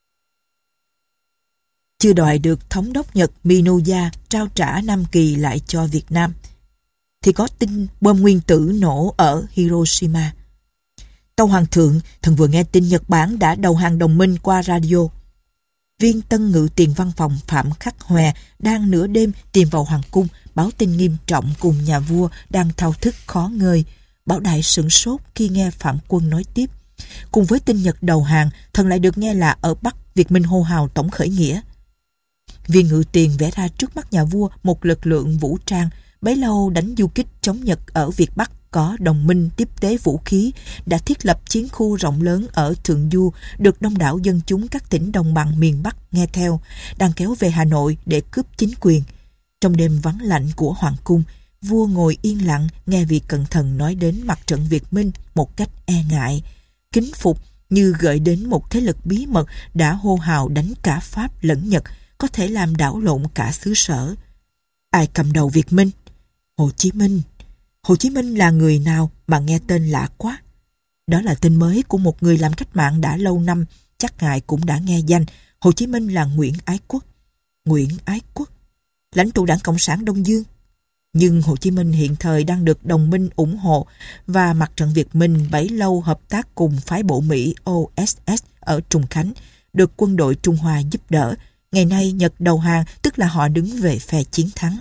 Chưa đòi được thống đốc Nhật Minoya trao trả Nam Kỳ lại cho Việt Nam, thì có tin bom nguyên tử nổ ở Hiroshima. Tâu Hoàng thượng, thần vừa nghe tin Nhật Bản đã đầu hàng đồng minh qua radio. Viên tân ngự tiền văn phòng Phạm Khắc Hòe đang nửa đêm tìm vào hoàng cung báo tin nghiêm trọng cùng nhà vua đang thao thức khó ngơi. Bảo Đại sửng sốt khi nghe Phạm Quân nói tiếp. Cùng với tin Nhật đầu hàng, thần lại được nghe là ở Bắc Việt Minh hô hào tổng khởi nghĩa. Viên ngự tiền vẽ ra trước mắt nhà vua một lực lượng vũ trang bấy lâu đánh du kích chống Nhật ở Việt Bắc có đồng minh tiếp tế vũ khí, đã thiết lập chiến khu rộng lớn ở Thượng Du, được đông đảo dân chúng các tỉnh đồng bằng miền Bắc nghe theo, đang kéo về Hà Nội để cướp chính quyền. Trong đêm vắng lạnh của hoàng cung, vua ngồi yên lặng nghe vị cận thần nói đến mặt trận Việt Minh một cách e ngại, kính phục như gợi đến một thế lực bí mật đã hô hào đánh cả Pháp lẫn Nhật, có thể làm đảo lộn cả xứ sở. Ai cầm đầu Việt Minh? Hồ Chí Minh. Hồ Chí Minh là người nào mà nghe tên lạ quá? Đó là tên mới của một người làm cách mạng đã lâu năm, chắc ngài cũng đã nghe danh. Hồ Chí Minh là Nguyễn Ái Quốc. Nguyễn Ái Quốc, lãnh tụ Đảng Cộng sản Đông Dương. Nhưng Hồ Chí Minh hiện thời đang được đồng minh ủng hộ và mặt trận Việt Minh bấy lâu hợp tác cùng phái bộ Mỹ O S S ở Trùng Khánh, được quân đội Trung Hoa giúp đỡ. Ngày nay Nhật đầu hàng, tức là họ đứng về phe chiến thắng.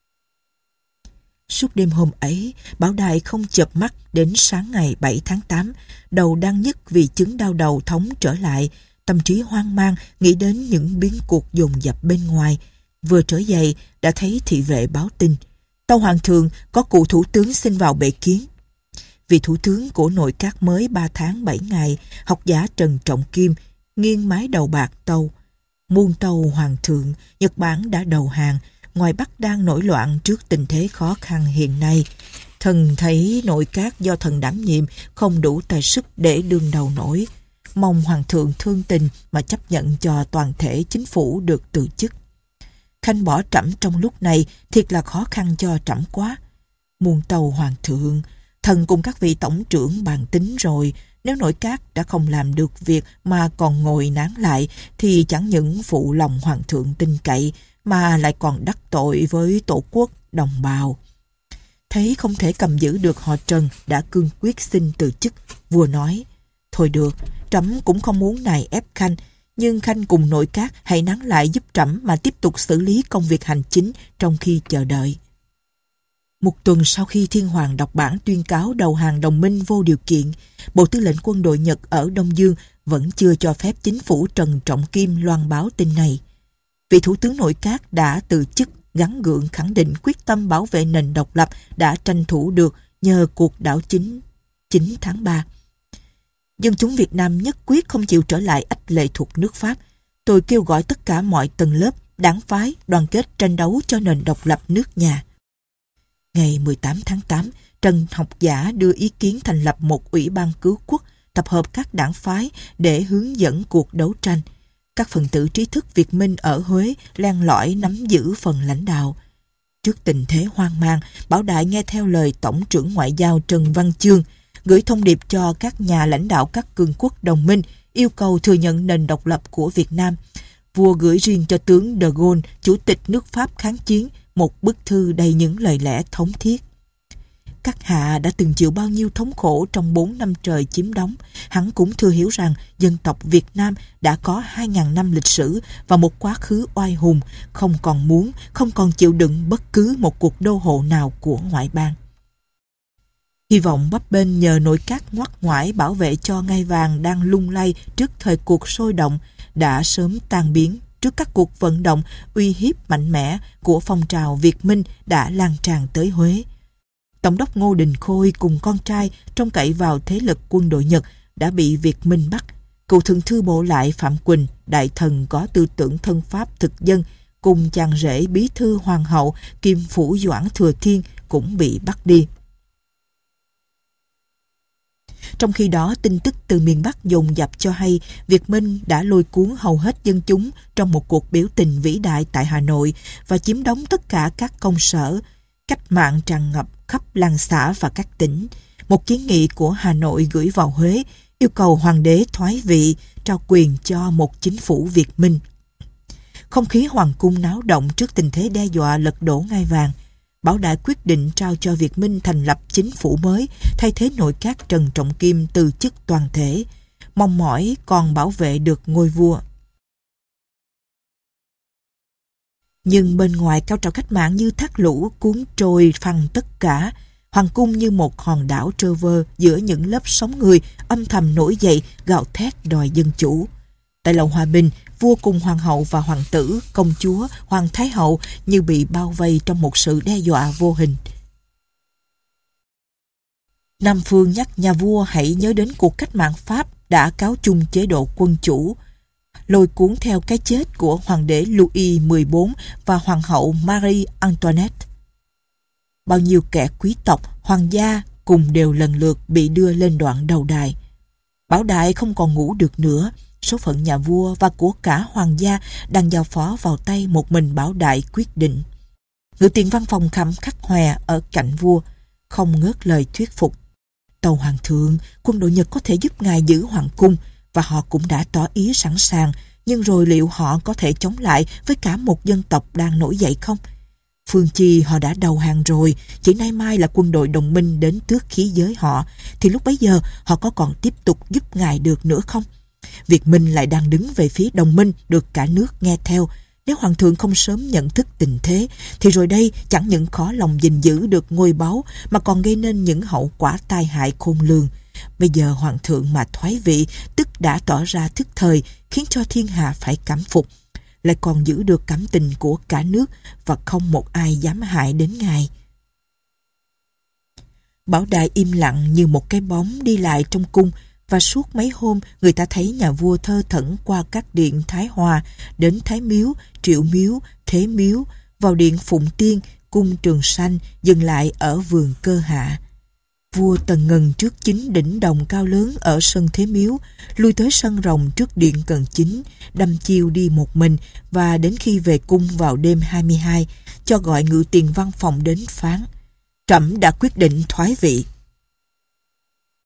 Suốt đêm hôm ấy, Bảo Đại không chợp mắt đến sáng ngày bảy tháng tám, đầu đang nhức vì chứng đau đầu thống trở lại, tâm trí hoang mang nghĩ đến những biến cuộc dồn dập bên ngoài. Vừa trở dậy đã thấy thị vệ báo tin, tâu hoàng thượng có cụ thủ tướng xin vào bệ kiến. Vị thủ tướng của nội các mới ba tháng bảy ngày, học giả Trần Trọng Kim, nghiêng mái đầu bạc tâu: muôn tâu hoàng thượng, Nhật Bản đã đầu hàng, ngoài Bắc đang nổi loạn trước tình thế khó khăn hiện nay. Thần thấy nội các do thần đảm nhiệm không đủ tài sức để đương đầu nổi. Mong hoàng thượng thương tình mà chấp nhận cho toàn thể chính phủ được từ chức. Khanh bỏ trẫm trong lúc này thiệt là khó khăn cho trẫm quá. Muôn tâu hoàng thượng, thần cùng các vị tổng trưởng bàn tính rồi, nếu nội các đã không làm được việc mà còn ngồi nán lại thì chẳng những phụ lòng hoàng thượng tin cậy mà lại còn đắc tội với tổ quốc đồng bào. Thấy không thể cầm giữ được họ Trần, đã cương quyết xin từ chức. Vua nói: thôi được, trẫm cũng không muốn nài ép Khanh, nhưng Khanh cùng nội các hãy nán lại giúp trẫm mà tiếp tục xử lý công việc hành chính trong khi chờ đợi. Một tuần sau khi Thiên Hoàng đọc bản tuyên cáo đầu hàng đồng minh vô điều kiện, Bộ Tư lệnh Quân đội Nhật ở Đông Dương vẫn chưa cho phép chính phủ Trần Trọng Kim loan báo tin này. Vị thủ tướng nội các đã từ chức, gắng gượng khẳng định quyết tâm bảo vệ nền độc lập đã tranh thủ được nhờ cuộc đảo chính chín tháng ba. Dân chúng Việt Nam nhất quyết không chịu trở lại ách lệ thuộc nước Pháp. Tôi kêu gọi tất cả mọi tầng lớp, đảng phái đoàn kết tranh đấu cho nền độc lập nước nhà. Ngày mười tám tháng tám, Trần học giả đưa ý kiến thành lập một ủy ban cứu quốc, tập hợp các đảng phái để hướng dẫn cuộc đấu tranh. Các phần tử trí thức Việt Minh ở Huế len lỏi nắm giữ phần lãnh đạo. Trước tình thế hoang mang, Bảo Đại nghe theo lời Tổng trưởng Ngoại giao Trần Văn Chương, gửi thông điệp cho các nhà lãnh đạo các cường quốc đồng minh, yêu cầu thừa nhận nền độc lập của Việt Nam. Vua gửi riêng cho tướng De Gaulle, chủ tịch nước Pháp kháng chiến, một bức thư đầy những lời lẽ thống thiết. Các hạ đã từng chịu bao nhiêu thống khổ trong bốn năm trời chiếm đóng, hắn cũng thừa hiểu rằng dân tộc Việt Nam đã có hai ngàn năm lịch sử và một quá khứ oai hùng, không còn muốn, không còn chịu đựng bất cứ một cuộc đô hộ nào của ngoại bang. Hy vọng bấp bênh nhờ nội các ngoắt ngoải bảo vệ cho ngai vàng đang lung lay trước thời cuộc sôi động đã sớm tan biến trước các cuộc vận động uy hiếp mạnh mẽ của phong trào Việt Minh đã lan tràn tới Huế. Tổng đốc Ngô Đình Khôi cùng con trai trông cậy vào thế lực quân đội Nhật đã bị Việt Minh bắt. Cựu thượng thư bộ lại Phạm Quỳnh, đại thần có tư tưởng thân Pháp thực dân, cùng chàng rể bí thư hoàng hậu Kim Phủ Doãn Thừa Thiên cũng bị bắt đi. Trong khi đó, tin tức từ miền Bắc dồn dập cho hay Việt Minh đã lôi cuốn hầu hết dân chúng trong một cuộc biểu tình vĩ đại tại Hà Nội và chiếm đóng tất cả các công sở. Cách mạng tràn ngập khắp làng xã và các tỉnh. Một kiến nghị của Hà Nội gửi vào Huế yêu cầu hoàng đế thoái vị, trao quyền cho một chính phủ Việt Minh. Không khí hoàng cung náo động trước tình thế đe dọa lật đổ ngai vàng. Bảo Đại quyết định trao cho Việt Minh thành lập chính phủ mới, thay thế nội các Trần Trọng Kim từ chức toàn thể, mong mỏi còn bảo vệ được ngôi vua. Nhưng bên ngoài cao trào cách mạng như thác lũ cuốn trôi phăng tất cả. Hoàng cung như một hòn đảo trơ vơ giữa những lớp sóng người âm thầm nổi dậy gào thét đòi dân chủ. Tại lầu Hòa Bình, vua cùng hoàng hậu và hoàng tử, công chúa, hoàng thái hậu như bị bao vây trong một sự đe dọa vô hình. Nam Phương nhắc nhà vua hãy nhớ đến cuộc cách mạng Pháp đã cáo chung chế độ quân chủ, lôi cuốn theo cái chết của hoàng đế Louis mười bốn và hoàng hậu Marie Antoinette. Bao nhiêu kẻ quý tộc, hoàng gia cùng đều lần lượt bị đưa lên đoạn đầu đài. Bảo Đại không còn ngủ được nữa. Số phận nhà vua và của cả hoàng gia đang giao phó vào tay một mình Bảo Đại quyết định. Ngự tiền văn phòng Khẩm Khắc Hòe ở cạnh vua, không ngớt lời thuyết phục. Tâu hoàng thượng, quân đội Nhật có thể giúp ngài giữ hoàng cung, và họ cũng đã tỏ ý sẵn sàng, nhưng rồi liệu họ có thể chống lại với cả một dân tộc đang nổi dậy không? Phương chi họ đã đầu hàng rồi, chỉ nay mai là quân đội đồng minh đến tước khí giới họ, thì lúc bấy giờ họ có còn tiếp tục giúp ngài được nữa không? Việt Minh lại đang đứng về phía đồng minh được cả nước nghe theo. Nếu hoàng thượng không sớm nhận thức tình thế, thì rồi đây chẳng những khó lòng gìn giữ được ngôi báu, mà còn gây nên những hậu quả tai hại khôn lường. Bây giờ hoàng thượng mà thoái vị, tức đã tỏ ra thức thời, khiến cho thiên hạ phải cảm phục, lại còn giữ được cảm tình của cả nước, và không một ai dám hại đến ngài. Bảo Đại im lặng như một cái bóng đi lại trong cung, và suốt mấy hôm người ta thấy nhà vua thơ thẩn qua các điện Thái Hòa, đến Thái Miếu, Triệu Miếu, Thế Miếu, vào điện Phụng Tiên, cung Trường Sanh, dừng lại ở vườn Cơ Hạ. Vua tần ngần trước chính đỉnh đồng cao lớn ở sân Thế Miếu, lui tới sân rồng trước điện Cần Chính, đâm chiêu đi một mình, và đến khi về cung vào đêm hai mươi hai, cho gọi ngự tiền văn phòng đến phán: Trẫm đã quyết định thoái vị.